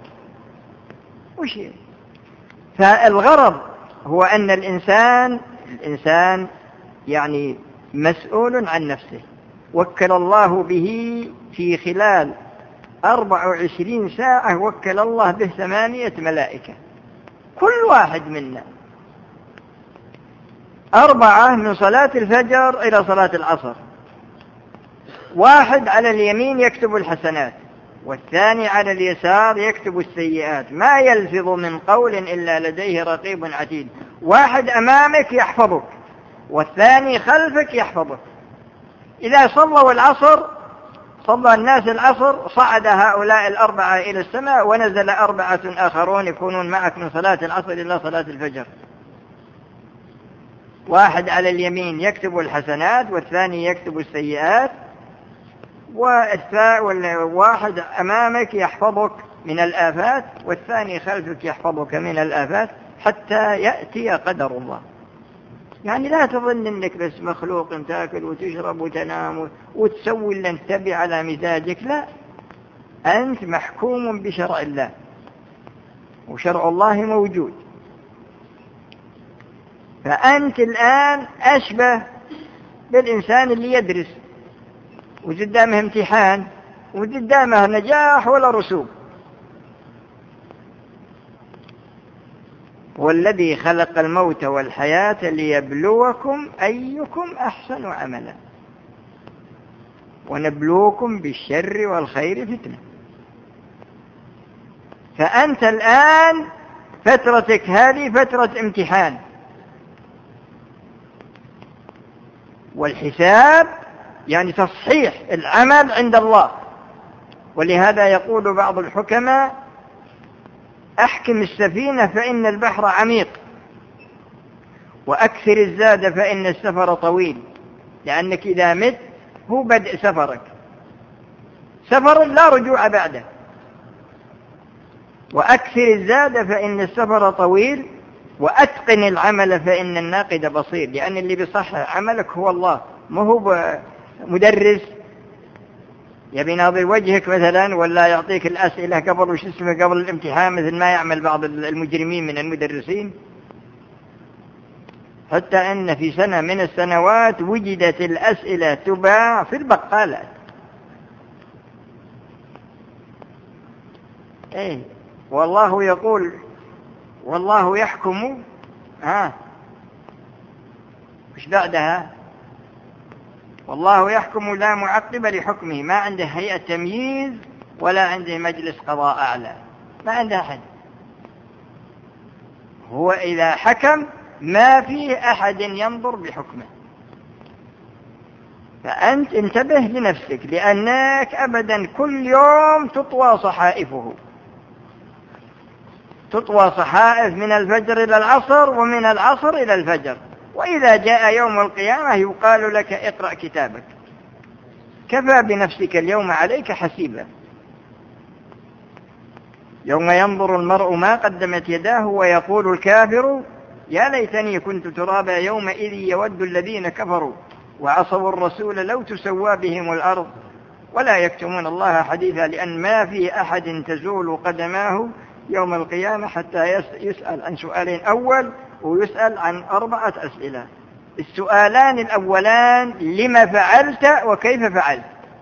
وش فالغرض هو أن الإنسان الإنسان يعني مسؤول عن نفسه، وكل الله به في خلال أربع وعشرين ساعة، وكل الله به ثمانية ملائكة، كل واحد منا أربعة من صلاة الفجر إلى صلاة العصر، واحد على اليمين يكتب الحسنات، والثاني على اليسار يكتب السيئات، ما يلفظ من قول إلا لديه رقيب عتيد. واحد أمامك يحفظك، والثاني خلفك يحفظك. إذا صلوا العصر، صلى الناس العصر، صعد هؤلاء الأربعة إلى السماء، ونزل أربعة آخرون يكونون معك من صلاة العصر إلى صلاة الفجر. واحد على اليمين يكتب الحسنات، والثاني يكتب السيئات، وواحد أمامك يحفظك من الآفات، والثاني خلفك يحفظك من الآفات حتى يأتي قدر الله. يعني لا تظن أنك بس مخلوق تأكل وتشرب وتنام وتسوي اللي تبي على مزاجك، لا، أنت محكوم بشرع الله، وشرع الله موجود. فأنت الآن أشبه بالإنسان اللي يدرس وقدامه امتحان وقدامه نجاح ولا رسوب. والذي خلق الموت والحياة ليبلوكم أيكم أحسن عملا ونبلوكم بالشر والخير فتنة. فأنت الآن فترتك هذه فترة امتحان، والحساب يعني تصحيح العمل عند الله. ولهذا يقول بعض الحكماء: أحكم السفينة فإن البحر عميق، وأكثر الزاد فإن السفر طويل. لأنك إذا مت هو بدء سفرك، سفر لا رجوع بعده. وأكثر الزاد فإن السفر طويل، وأتقن العمل فإن الناقد بصير. لأن اللي بيصحح عملك هو الله، ما هو مدرس يبي ناظر وجهك مثلا، ولا يعطيك الأسئلة قبل وش اسمه قبل الامتحان، مثل ما يعمل بعض المجرمين من المدرسين. حتى أن في سنة من السنوات وجدت الأسئلة تباع في البقالات. إيه والله يقول: والله يحكم. ها مش بعدها؟ والله يحكم لا معقب لحكمه. ما عنده هيئة تمييز ولا عنده مجلس قضاء أعلى، ما عنده أحد. هو إذا حكم ما فيه أحد ينظر بحكمه. فأنت انتبه لنفسك، لأنك أبدا كل يوم تطوى صحائفه، تطوى صحائف من الفجر إلى العصر، ومن العصر إلى الفجر. وإذا جاء يوم القيامة يقال لك: اقرأ كتابك، كفى بنفسك اليوم عليك حسيبا. يوم ينظر المرء ما قدمت يداه ويقول الكافر: يا ليتني كنت ترابا يومئذ يود الذين كفروا وعصوا الرسول لو تسوى بهم الأرض ولا يكتمون الله حديثا. لأن ما في أحد تزول قدماه يوم القيامة حتى يسأل عن سؤالين: أول ويسأل عن أربعة أسئلة. السؤالان الأولان: لما فعلت وكيف فعلت.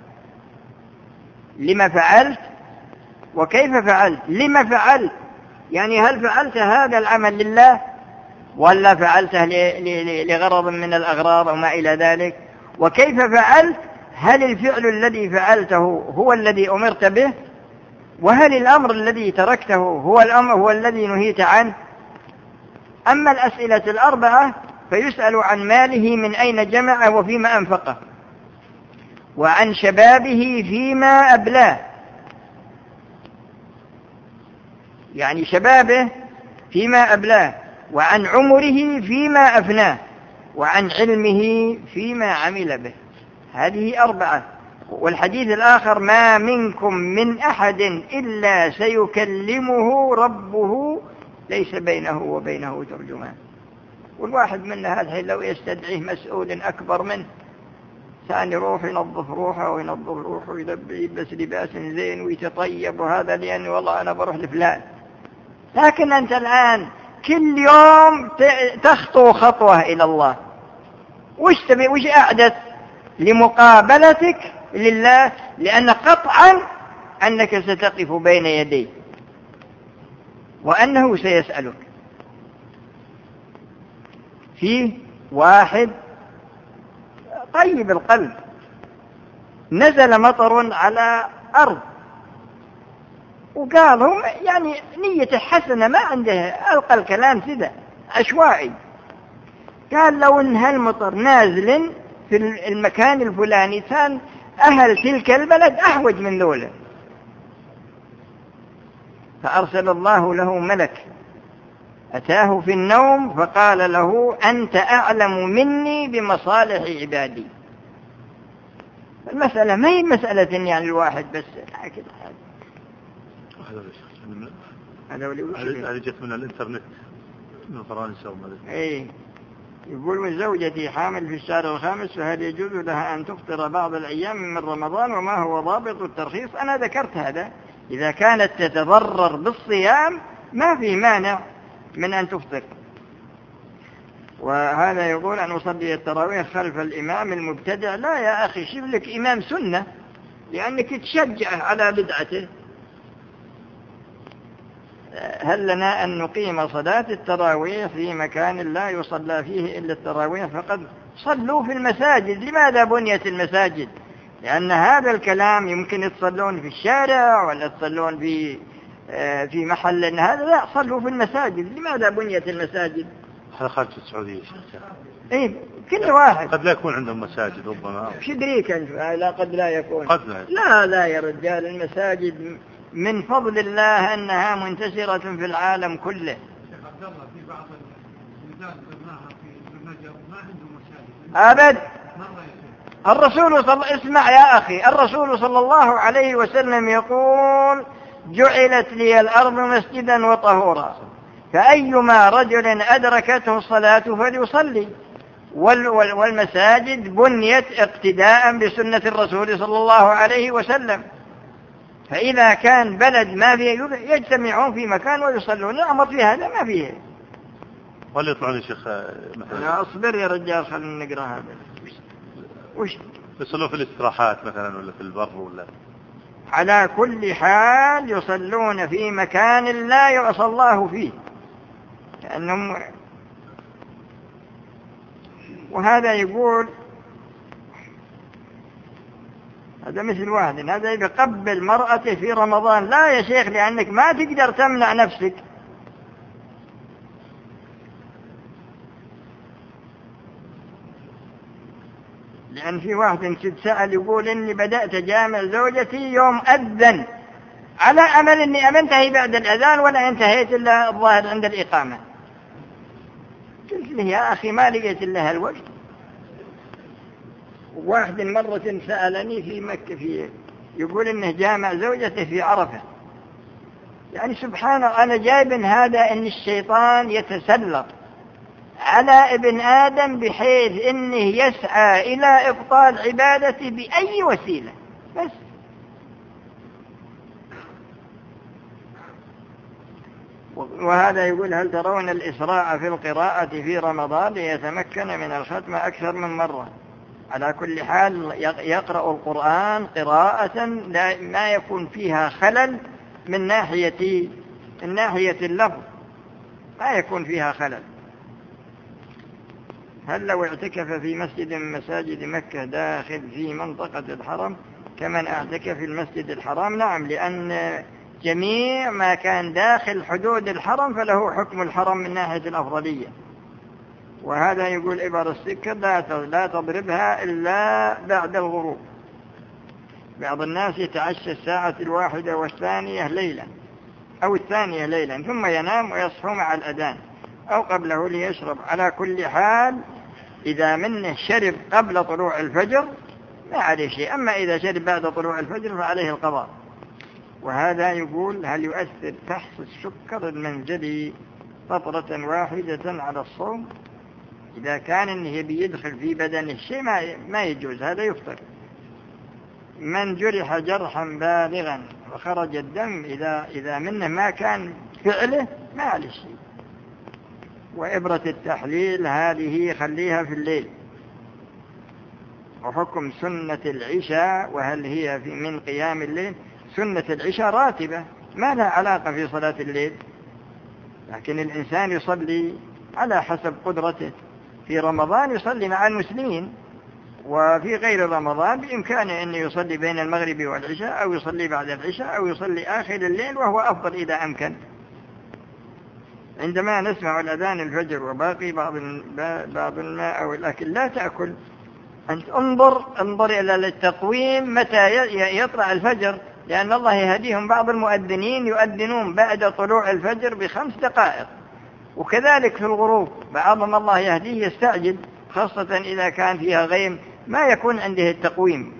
لما فعلت وكيف فعلت. لما فعلت يعني هل فعلت هذا العمل لله، ولا فعلته لغرض من الأغراض أو ما إلى ذلك. وكيف فعلت، هل الفعل الذي فعلته هو الذي أمرت به، وهل الأمر الذي تركته هو الأمر هو الذي نهيت عنه. أما الأسئلة الأربعة فيسأل عن ماله من أين جمع وفيما أنفقه، وعن شبابه فيما أبلاه، يعني شبابه فيما أبلاه، وعن عمره فيما أفناه، وعن علمه فيما عمل به. هذه أربعة. والحديث الآخر: ما منكم من أحد إلا سيكلمه ربه ليس بينه وبينه ترجمان. والواحد منا هذا لو يستدعيه مسؤول أكبر منه، ثاني روح ينظف روحه وينظف روحه ويلبس لباس زين ويتطيب وهذا، لأنه والله أنا بروح لفلان. لكن أنت الآن كل يوم تخطو خطوة إلى الله. وش تبي؟ وش أعدت لمقابلتك لله؟ لأن قطعا أنك ستقف بين يديه وأنه سيسألك. فيه واحد طيب القلب، نزل مطر على أرض وقال هم يعني نيته حسنة، ما عنده، ألقى الكلام كذا عشوائي. قال: لو إن هالمطر نازل في المكان الفلاني كان أهل تلك البلد أحوج من ذولا. فأرسل الله له ملك أتاه في النوم فقال له: أنت أعلم مني بمصالح عبادي. المسألة ما هي مسألة يعني الواحد بس هكذا. هذا هذا جت من الإنترنت من فرنسا وماذا. إيه يقول: من زوجتي حامل في الشهر الخامس، فهل يجوز لها أن تفطر بعض الأيام من رمضان، وما هو ضابط الترخيص؟ أنا ذكرت هذا. إذا كانت تتضرر بالصيام ما في مانع من أن تفطر. وهذا يقول: أن أصلي التراويح خلف الإمام المبتدع. لا يا أخي، شوف لك إمام سنة، لأنك تشجع على بدعته. هل لنا أن نقيم صلاة التراويح في مكان لا يصلى فيه إلا التراويح فقط؟ صلوا في المساجد. لماذا بنيت المساجد؟ لأن هذا الكلام يمكن تصلون في الشارع ولا تصلون في في محل هذا. لا، صلوا في المساجد. لماذا بنيت المساجد؟ هذا خارج السعودية يا شيخ. إيه كل واحد قد لا يكون عندهم مساجد ربما. شو دريك أنت؟ لا قد لا يكون. قد لا. لا لا يا رجال، المساجد من فضل الله أنها منتشرة في العالم كله. أبد. الرسول صلى اسمع يا أخي، الرسول صلى الله عليه وسلم يقول: جعلت لي الأرض مسجدا وطهورا، فأيما رجل أدركته الصلاة فليصلي. والمساجد بنيت اقتداء بسنة الرسول صلى الله عليه وسلم، فإذا كان بلد ما فيه يجتمعون في مكان ويصلون. الأمر في هذا ما فيه. ولا يطلعون يا شيخ مثلا؟ لا أصبر يا رجال، خلينا نقرأ هذا. وش يصلون في الاستراحات مثلا ولا في البر ولا؟ على كل حال يصلون في مكان لا يعصى الله فيه، لأنهم. وهذا يقول هذا مثل واحد هذا يقبل مرأته في رمضان. لا يا شيخ، لأنك ما تقدر تمنع نفسك. لأن في واحد سأل يقول: إني بدأت جامع زوجتي يوم أذن على أمل إني أنتهي بعد الأذان، ولا انتهيت إلا الظاهر عند الإقامة. قلت له: يا أخي ما لقيت إلا هالوقت. واحد مرة سألني في مكة في يقول إنه جامع زوجته في عرفة. يعني سبحان الله، أنا جايب هذا إن الشيطان يتسلط على ابن آدم بحيث إنه يسعى إلى إبطال عبادته بأي وسيلة بس. وهذا يقول: هل ترون الإسراع في القراءة في رمضان ليتمكن من الختم أكثر من مرة؟ على كل حال يقرأ القرآن قراءة ما يكون فيها خلل من ناحية من ناحية اللفظ، ما يكون فيها خلل. هل لو اعتكف في مسجد من مساجد مكة داخل في منطقة الحرم كمن اعتكف في المسجد الحرام؟ نعم، لأن جميع ما كان داخل حدود الحرم فله حكم الحرم من ناحية الأفضلية. وهذا يقول: إبر السكر لا تضربها إلا بعد الغروب. بعض الناس يتعشى الساعة الواحدة والثانية ليلا أو الثانية ليلا ثم ينام ويصحو مع الأذان أو قبله ليشرب. على كل حال إذا منه شرب قبل طلوع الفجر ما عليه شيء، أما إذا شرب بعد طلوع الفجر فعليه القضاء. وهذا يقول: هل يؤثر فحص السكر المنزلي فترة واحدة على الصوم؟ إذا كان إنه بيدخل في بدنه شيء ما ما يجوز، هذا يفطر. من جرح جرحا بالغا وخرج الدم إذا إذا منه ما كان فعله ما عليه شيء. وإبرة التحليل هذه خليها في الليل. وحكم سنة العشاء وهل هي في من قيام الليل؟ سنة العشاء راتبة ما لها علاقة في صلاة الليل، لكن الإنسان يصلي على حسب قدرته. في رمضان يصلي مع المسلمين، وفي غير رمضان بإمكانه أن يصلي بين المغرب والعشاء أو يصلي بعد العشاء أو يصلي آخر الليل، وهو أفضل إذا أمكن. عندما نسمع الأذان الفجر وباقي بعض بعض الماء أو الأكل لا تأكل. أنت انظر انظر إلى التقويم متى يطلع الفجر، لأن الله يهديهم. بعض المؤذنين يؤذنون بعد طلوع الفجر بخمس دقائق، وكذلك في الغروب بعضهم الله يهديه يستعجل، خاصة إذا كان فيها غيم ما يكون عنده التقويم.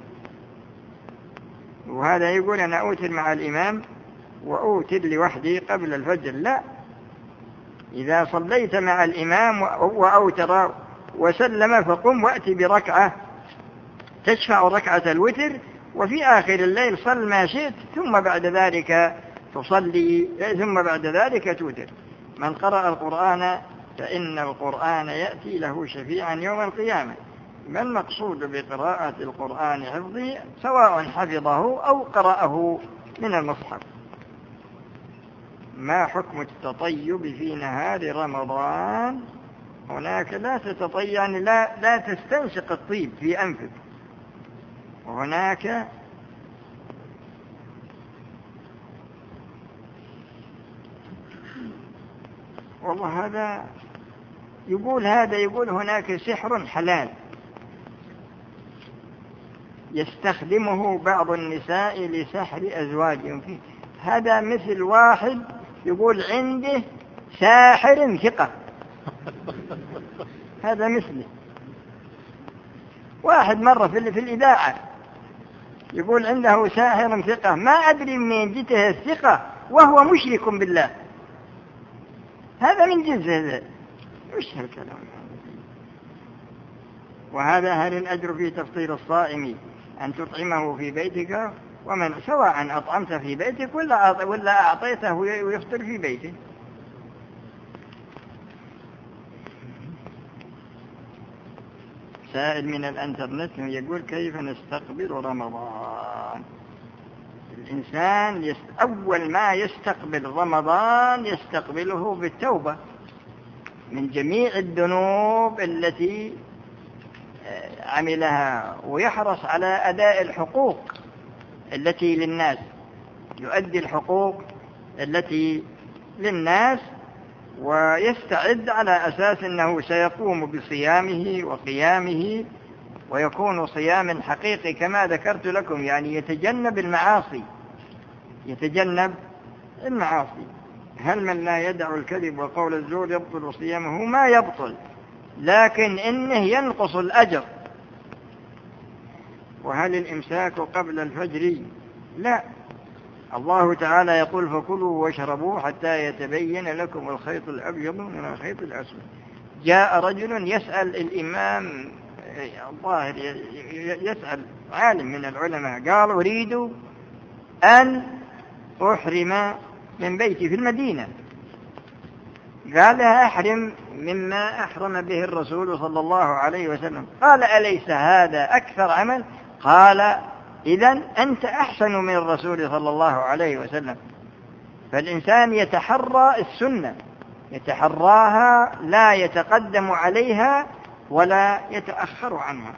وهذا يقول: أنا أوتر مع الإمام وأوتر لوحدي قبل الفجر. لا، إذا صليت مع الإمام وأوتر وسلم فقم وأتي بركعة تشفع ركعة الوتر، وفي آخر الليل صل ما شئت، ثم بعد ذلك تصلي ثم بعد ذلك توتر. من قرأ القرآن فإن القرآن يأتي له شفيعا يوم القيامة. ما المقصود بقراءة القرآن حفظه؟ سواء حفظه أو قرأه من المصحف. ما حكم التطيب في نهار رمضان؟ هناك لا تتطيب، يعني لا, لا تستنشق الطيب في أنفك. وهناك والله هذا يقول هذا، يقول هناك سحر حلال يستخدمه بعض النساء لسحر أزواجهم فيه. هذا مثل واحد يقول عنده ساحر ثقة. هذا مثله واحد مرة في, في الإذاعة يقول عنده ساحر ثقة، ما أدري من جته الثقة وهو مشرك بالله. هذا من جنس هذا، وش هالكلام؟ وهذا هل الأجر في تفطير الصائم أن تطعمه في بيتك، ومن سواء أطعمت في بيتك ولا ولا أعطيته ويفطر في بيته. سائل من الانترنت يقول كيف نستقبل رمضان؟ الإنسان أول ما يستقبل رمضان يستقبله بالتوبة من جميع الذنوب التي عملها، ويحرص على أداء الحقوق التي للناس، يؤدي الحقوق التي للناس، ويستعد على أساس أنه سيقوم بصيامه وقيامه ويكون صيام حقيقي كما ذكرت لكم، يعني يتجنب المعاصي يتجنب المعاصي. هل من لا يدع الكذب وقول الزور يبطل صيامه؟ ما يبطل، لكن إنه ينقص الأجر. وهل الإمساك قبل الفجر؟ لا، الله تعالى يقول فكلوا واشربوا حتى يتبين لكم الخيط الأبيض من الخيط الأسود. جاء رجل يسأل الإمام الظاهر، يسأل عالم من العلماء، قال أريد أن أحرم من بيتي في المدينة. قال أحرم مما أحرم به الرسول صلى الله عليه وسلم. قال أليس هذا أكثر عمل؟ قال إذن أنت أحسن من الرسول صلى الله عليه وسلم. فالإنسان يتحرى السنة، يتحراها، لا يتقدم عليها ولا يتأخر عنها.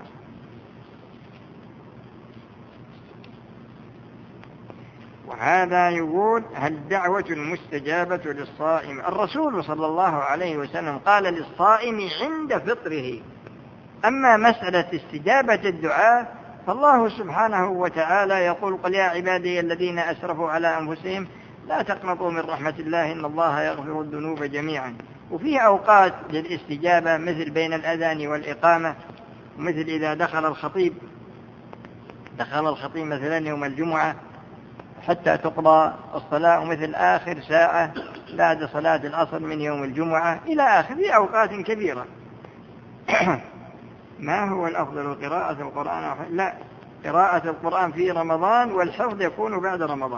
وهذا يقول هل الدعوة المستجابة للصائم؟ الرسول صلى الله عليه وسلم قال للصائم عند فطره. أما مسألة استجابة الدعاء فالله سبحانه وتعالى يقول قل يا عبادي الذين أسرفوا على أنفسهم لا تقنطوا من رحمة الله إن الله يغفر الذنوب جميعا. وفيه أوقات للاستجابة مثل بين الأذان والإقامة، مثل إذا دخل الخطيب دخل الخطيب مثلا يوم الجمعة حتى تقضى الصلاة، ومثل آخر ساعة بعد صلاة العصر من يوم الجمعة إلى آخر، في أوقات كبيرة. ما هو الأفضل، قراءة القرآن؟ لا، قراءة القرآن في رمضان، والحفظ يكون بعد رمضان.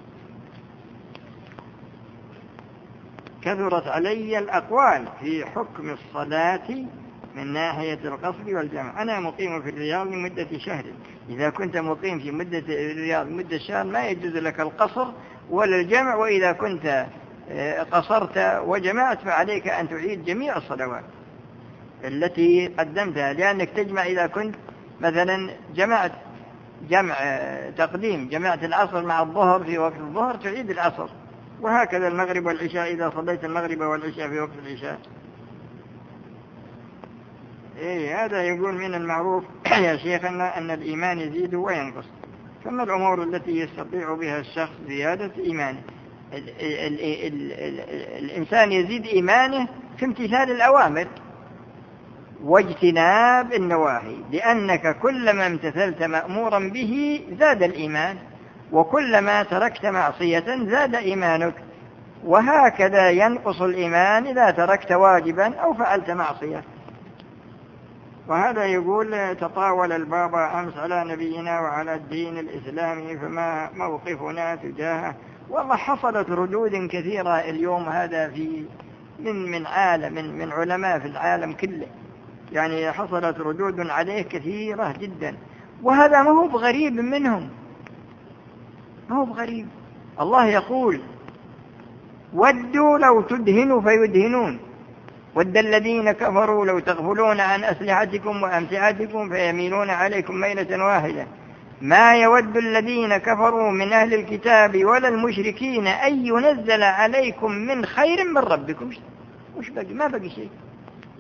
كثرت علي الأقوال في حكم الصلاة من ناحية القصر والجمع. أنا مقيم في الرياض لمدة شهر. إذا كنت مقيم في مدة الرياض مدة شهر ما يجوز لك القصر ولا الجمع، وإذا كنت قصرت وجمعت فعليك أن تعيد جميع الصلوات التي قدمتها، لأنك تجمع. إذا كنت مثلا جمعت جمع تقديم، جمعت العصر مع الظهر في وقت الظهر تعيد العصر، وهكذا المغرب والعشاء إذا صليت المغرب والعشاء في وقت العشاء. إيه هذا يقول من المعروف يا شيخنا أن الإيمان يزيد وينقص، فما الأمور التي يستطيع بها الشخص زيادة إيمانه؟ ال ال ال ال الإنسان يزيد إيمانه في امتثال الأوامر واجتناب النواهي، لأنك كلما امتثلت مأمورا به زاد الإيمان، وكلما تركت معصية زاد إيمانك، وهكذا ينقص الإيمان إذا تركت واجبا أو فعلت معصية. وهذا يقول تطاول البابا أمس على نبينا وعلى الدين الإسلامي، فما موقفنا تجاهه؟ والله حصلت ردود كثيرة اليوم هذا في من من عالم من, من علماء في العالم كله، يعني حصلت ردود عليه كثيرة جدا، وهذا ما هو بغريب منهم، ما هو بغريب. الله يقول ودوا لو تدهنوا فيدهنون، ود الذين كفروا لو تغفلون عن أسلحتكم وأمتعتكم فيميلون عليكم ميلة واحدة ما يود الذين كفروا من أهل الكتاب ولا المشركين أن ينزل عليكم من خير من ربكم. وش بقي؟ ما بقي شيء.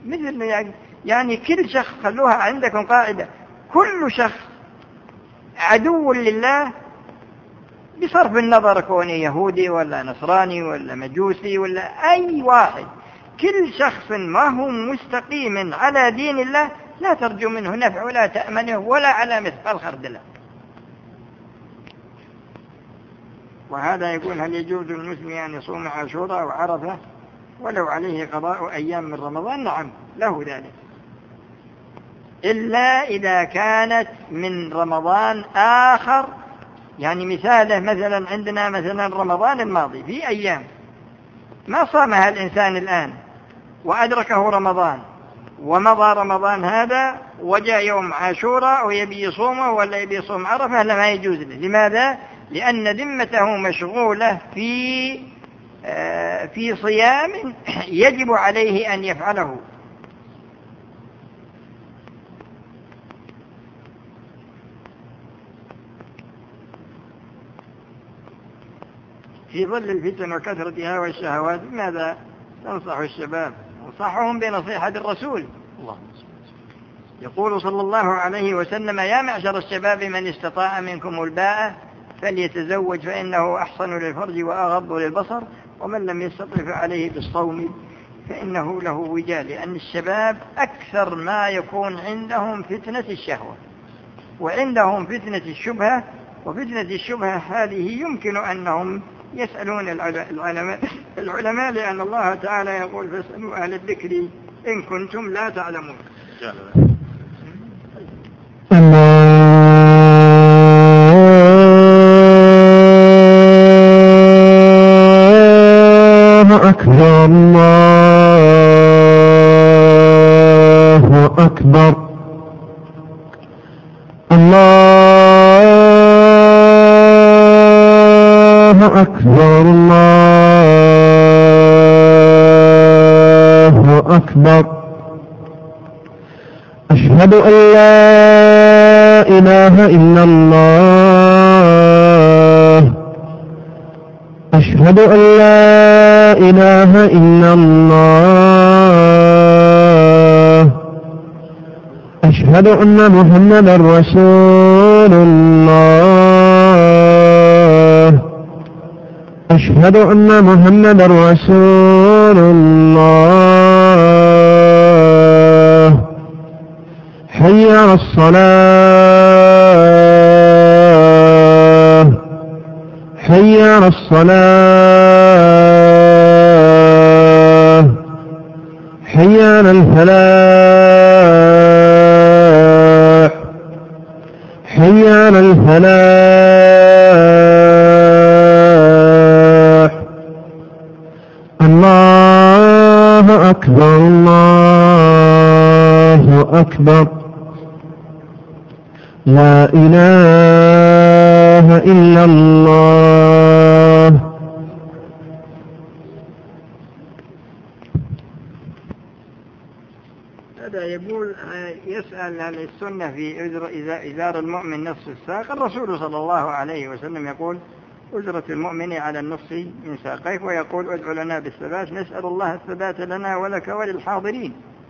مثل يعني كل شخص، خلوها عندكم قاعدة، كل شخص عدو لله بصرف النظر كونه يهودي ولا نصراني ولا مجوسي ولا أي واحد، كل شخص ما هو مستقيم على دين الله لا ترجو منه نفع ولا تأمنه ولا على مثقال خردله. وهذا يقول: هل يجوز للمسلم أن يصوم عاشوراء وعرفة ولو عليه قضاء أيام من رمضان؟ نعم، له ذلك، إلا إذا كانت من رمضان آخر. يعني مثاله مثلا عندنا مثلا رمضان الماضي في أيام ما صامها الإنسان الآن وأدركه رمضان ومضى رمضان هذا وجاء يوم عاشوراء ويبي يصومه ولا يبي يصوم عرفة، لما يجوز له. لماذا؟ لأن ذمته مشغولة في في صيام يجب عليه أن يفعله. في ظل الفتن وكثرتها والشهوات ماذا تنصح الشباب؟ انصحهم بنصيحة الرسول. الله يقول صلى الله عليه وسلم: يا معشر الشباب من استطاع منكم الباءة فليتزوج فإنه أحصن للفرج وأغض للبصر، ومن لم يستطع فعليه بالصوم فإنه له وجاء. لأن الشباب أكثر ما يكون عندهم فتنة الشهوة وعندهم فتنة الشبهة، وفتنة الشبهة هذه يمكن أنهم يسألون العلماء, العلماء لأن الله تعالى يقول: فاسألوا أهل الذكر إن كنتم لا تعلمون. الله أكبر، الله أكبر، الله أكبر، الله أكبر. أشهد أن لا إله إلا الله، أشهد أن لا إله إلا الله، أشهد أن محمدا رسول الله، أشهد أن محمدا رسول الله. حي على الصلاة، حي على الصلاة، حي على الفلاح، حي على الفلاح. الله أكبر، الله أكبر. لا إله إلا الله. هذا يقول يسأل عن السنة في إزار المؤمن نصف الساق. الرسول صلى الله عليه وسلم يقول: أجرة المؤمن على النصف من ساقيه، ويقول: ادعو لنا بالثبات، نسأل الله الثبات لنا ولك وللحاضرين.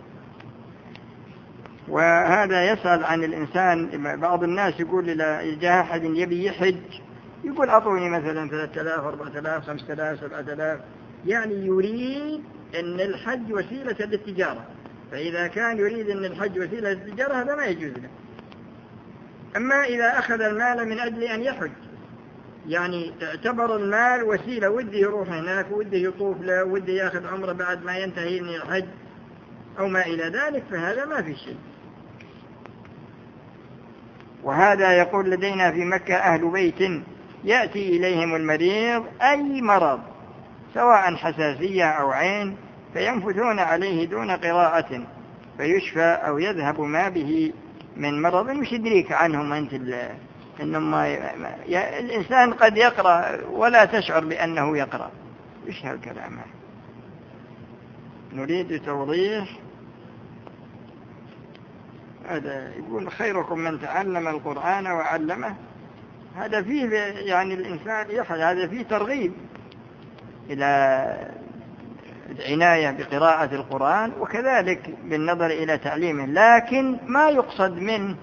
وهذا يسأل عن الإنسان. بعض الناس يقول إذا جاء أحد يبي يحج يقول: أعطوني مثلا ثلاثة آلاف أربعة آلاف خمسة آلاف سبعة آلاف، يعني يريد أن الحج وسيلة للتجارة. فإذا كان يريد أن الحج وسيلة للتجارة هذا ما يجوز له. أما إذا أخذ المال من أجل أن يحج، يعني اعتبر المال وسيلة، وده يروح هناك وده يطوف له وده يأخذ عمره بعد ما ينتهي من الحج أو ما إلى ذلك، فهذا ما في شيء. وهذا يقول: لدينا في مكة أهل بيت يأتي إليهم المريض أي مرض سواء حساسية أو عين، فينفثون عليه دون قراءة فيشفى أو يذهب ما به من مرض. مش يدريك عنهم أنت إنما الإنسان قد يقرأ ولا تشعر بأنه يقرأ. إيش هالكلام؟ نريد توضيح. هذا يقول: خيركم من تعلم القرآن وعلمه. هذا فيه يعني الإنسان يحيى، هذا فيه ترغيب إلى العناية بقراءة القرآن، وكذلك بالنظر إلى تعليمه، لكن ما يقصد من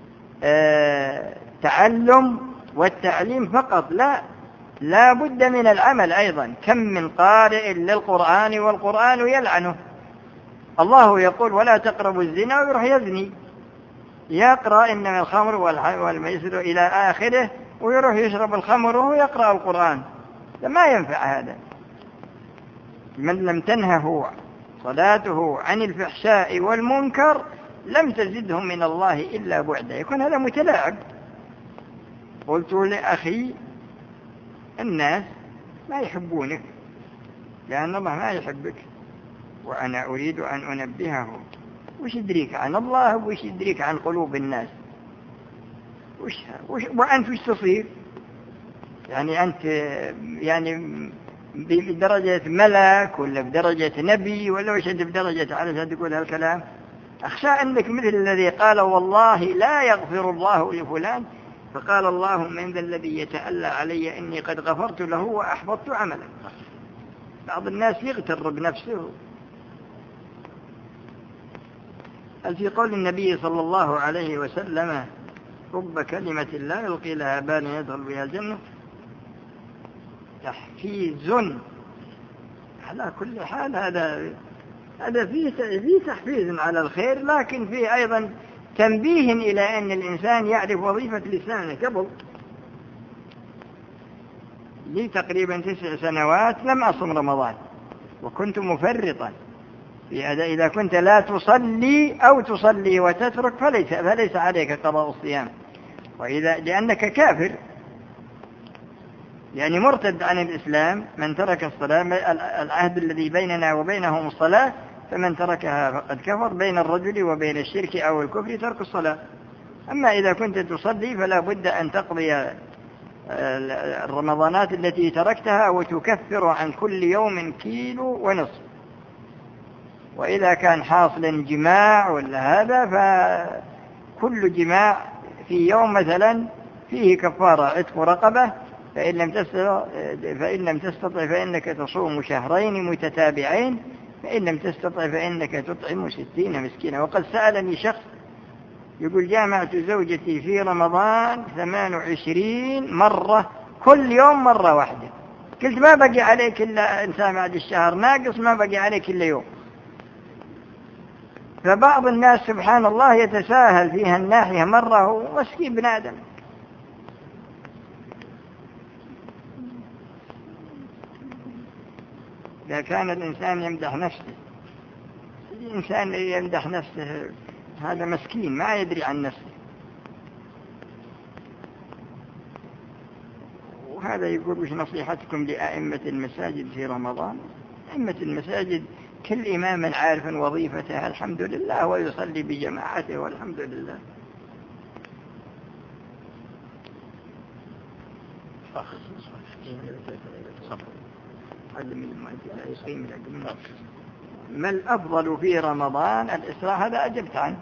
تعلم والتعليم فقط، لا لا بد من العمل أيضا. كم من قارئ للقرآن والقرآن يلعنه، الله يقول ولا تقربوا الزنا ويروح يزني، يقرأ إنما الخمر والميسر إلى آخره ويروح يشرب الخمر وهو يقرأ القرآن، ما ينفع هذا. من لم تنهه صلاته عن الفحشاء والمنكر لم تزده من الله إلا بعدا، يكون هذا متلاعب. قلت لأخي الناس ما يحبونك لأن الله ما يحبك، وأنا أريد أن أنبههم. وش يدريك عن الله وش يدريك عن قلوب الناس؟ وش وش وأنت وش تصير؟ يعني أنت يعني بدرجة ملك ولا بدرجة نبي ولا وش أنت بدرجة علشان تقول هالكلام؟ أخشى أنك مثل الذي قال والله لا يغفر الله لفلان فقال اللهم إن ذا الذي يتألى علي إني قد غفرت له وأحبطت عمله. بعض الناس يغتر بنفسه. هل في قول النبي صلى الله عليه وسلم رب كلمة لا يلقي لها بال يدخل بها الجنة تحفيز؟ على كل حال هذا هذا فيه فيه تحفيز على الخير، لكن فيه أيضا تنبيه إلى أن الإنسان يعرف وظيفة لسانه. قبل لي تقريبا تسع سنوات لم أصم رمضان وكنت مفرطا في أداء. إذا كنت لا تصلي أو تصلي وتترك فليس, فليس عليك قضاء الصيام، وإذا لأنك كافر يعني مرتد عن الإسلام. من ترك الصلاة، العهد الذي بيننا وبينهم الصلاة، فمن تركها فقد كفر. بين الرجل وبين الشرك أو الكفر ترك الصلاة. أما إذا كنت تصلي فلا بد أن تقضي الرمضانات التي تركتها وتكفر عن كل يوم كيلو ونصف. وإذا كان حاصل جماع ولا هذا فكل جماع في يوم مثلا فيه كفارة عتق رقبة، فإن لم تستطع فإن لم تستطع فإنك تصوم شهرين متتابعين، فإن لم تستطع فإنك تطعم ستين مسكينا. وقد سألني شخص يقول جامعت زوجتي في رمضان ثمان وعشرين مرة كل يوم مرة واحدة. قلت ما بقي عليك إلا أنت بعد الشهر ناقص، ما بقي عليك إلا يوم. فبعض الناس سبحان الله يتساهل فيها الناحية مرة، هو مسكين بن آدم. إذا كان الإنسان يمدح نفسه، الإنسان يمدح نفسه هذا مسكين ما يدري عن نفسه. وهذا يقول وش نصيحتكم لأئمة المساجد في رمضان؟ أئمة المساجد كل إمام عارف وظيفته الحمد لله ويصلي بجماعته والحمد لله. ما الأفضل في رمضان؟ الإسراء، هذا أجبت عنه.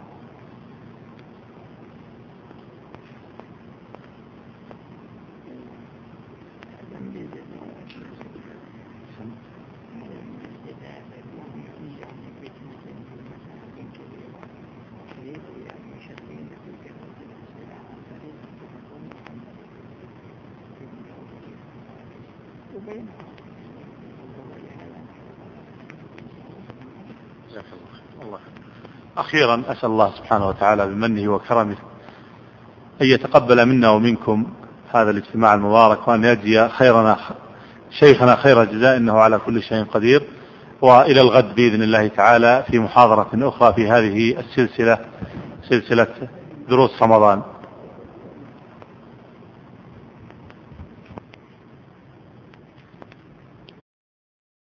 أخيرا أسأل الله سبحانه وتعالى بمنه وكرمه أن يتقبل منا ومنكم هذا الاجتماع المبارك، وأن يجزي خيرنا شيخنا خير الجزاء إنه على كل شيء قدير. وإلى الغد بإذن الله تعالى في محاضرة أخرى في هذه السلسلة، سلسلة دروس رمضان.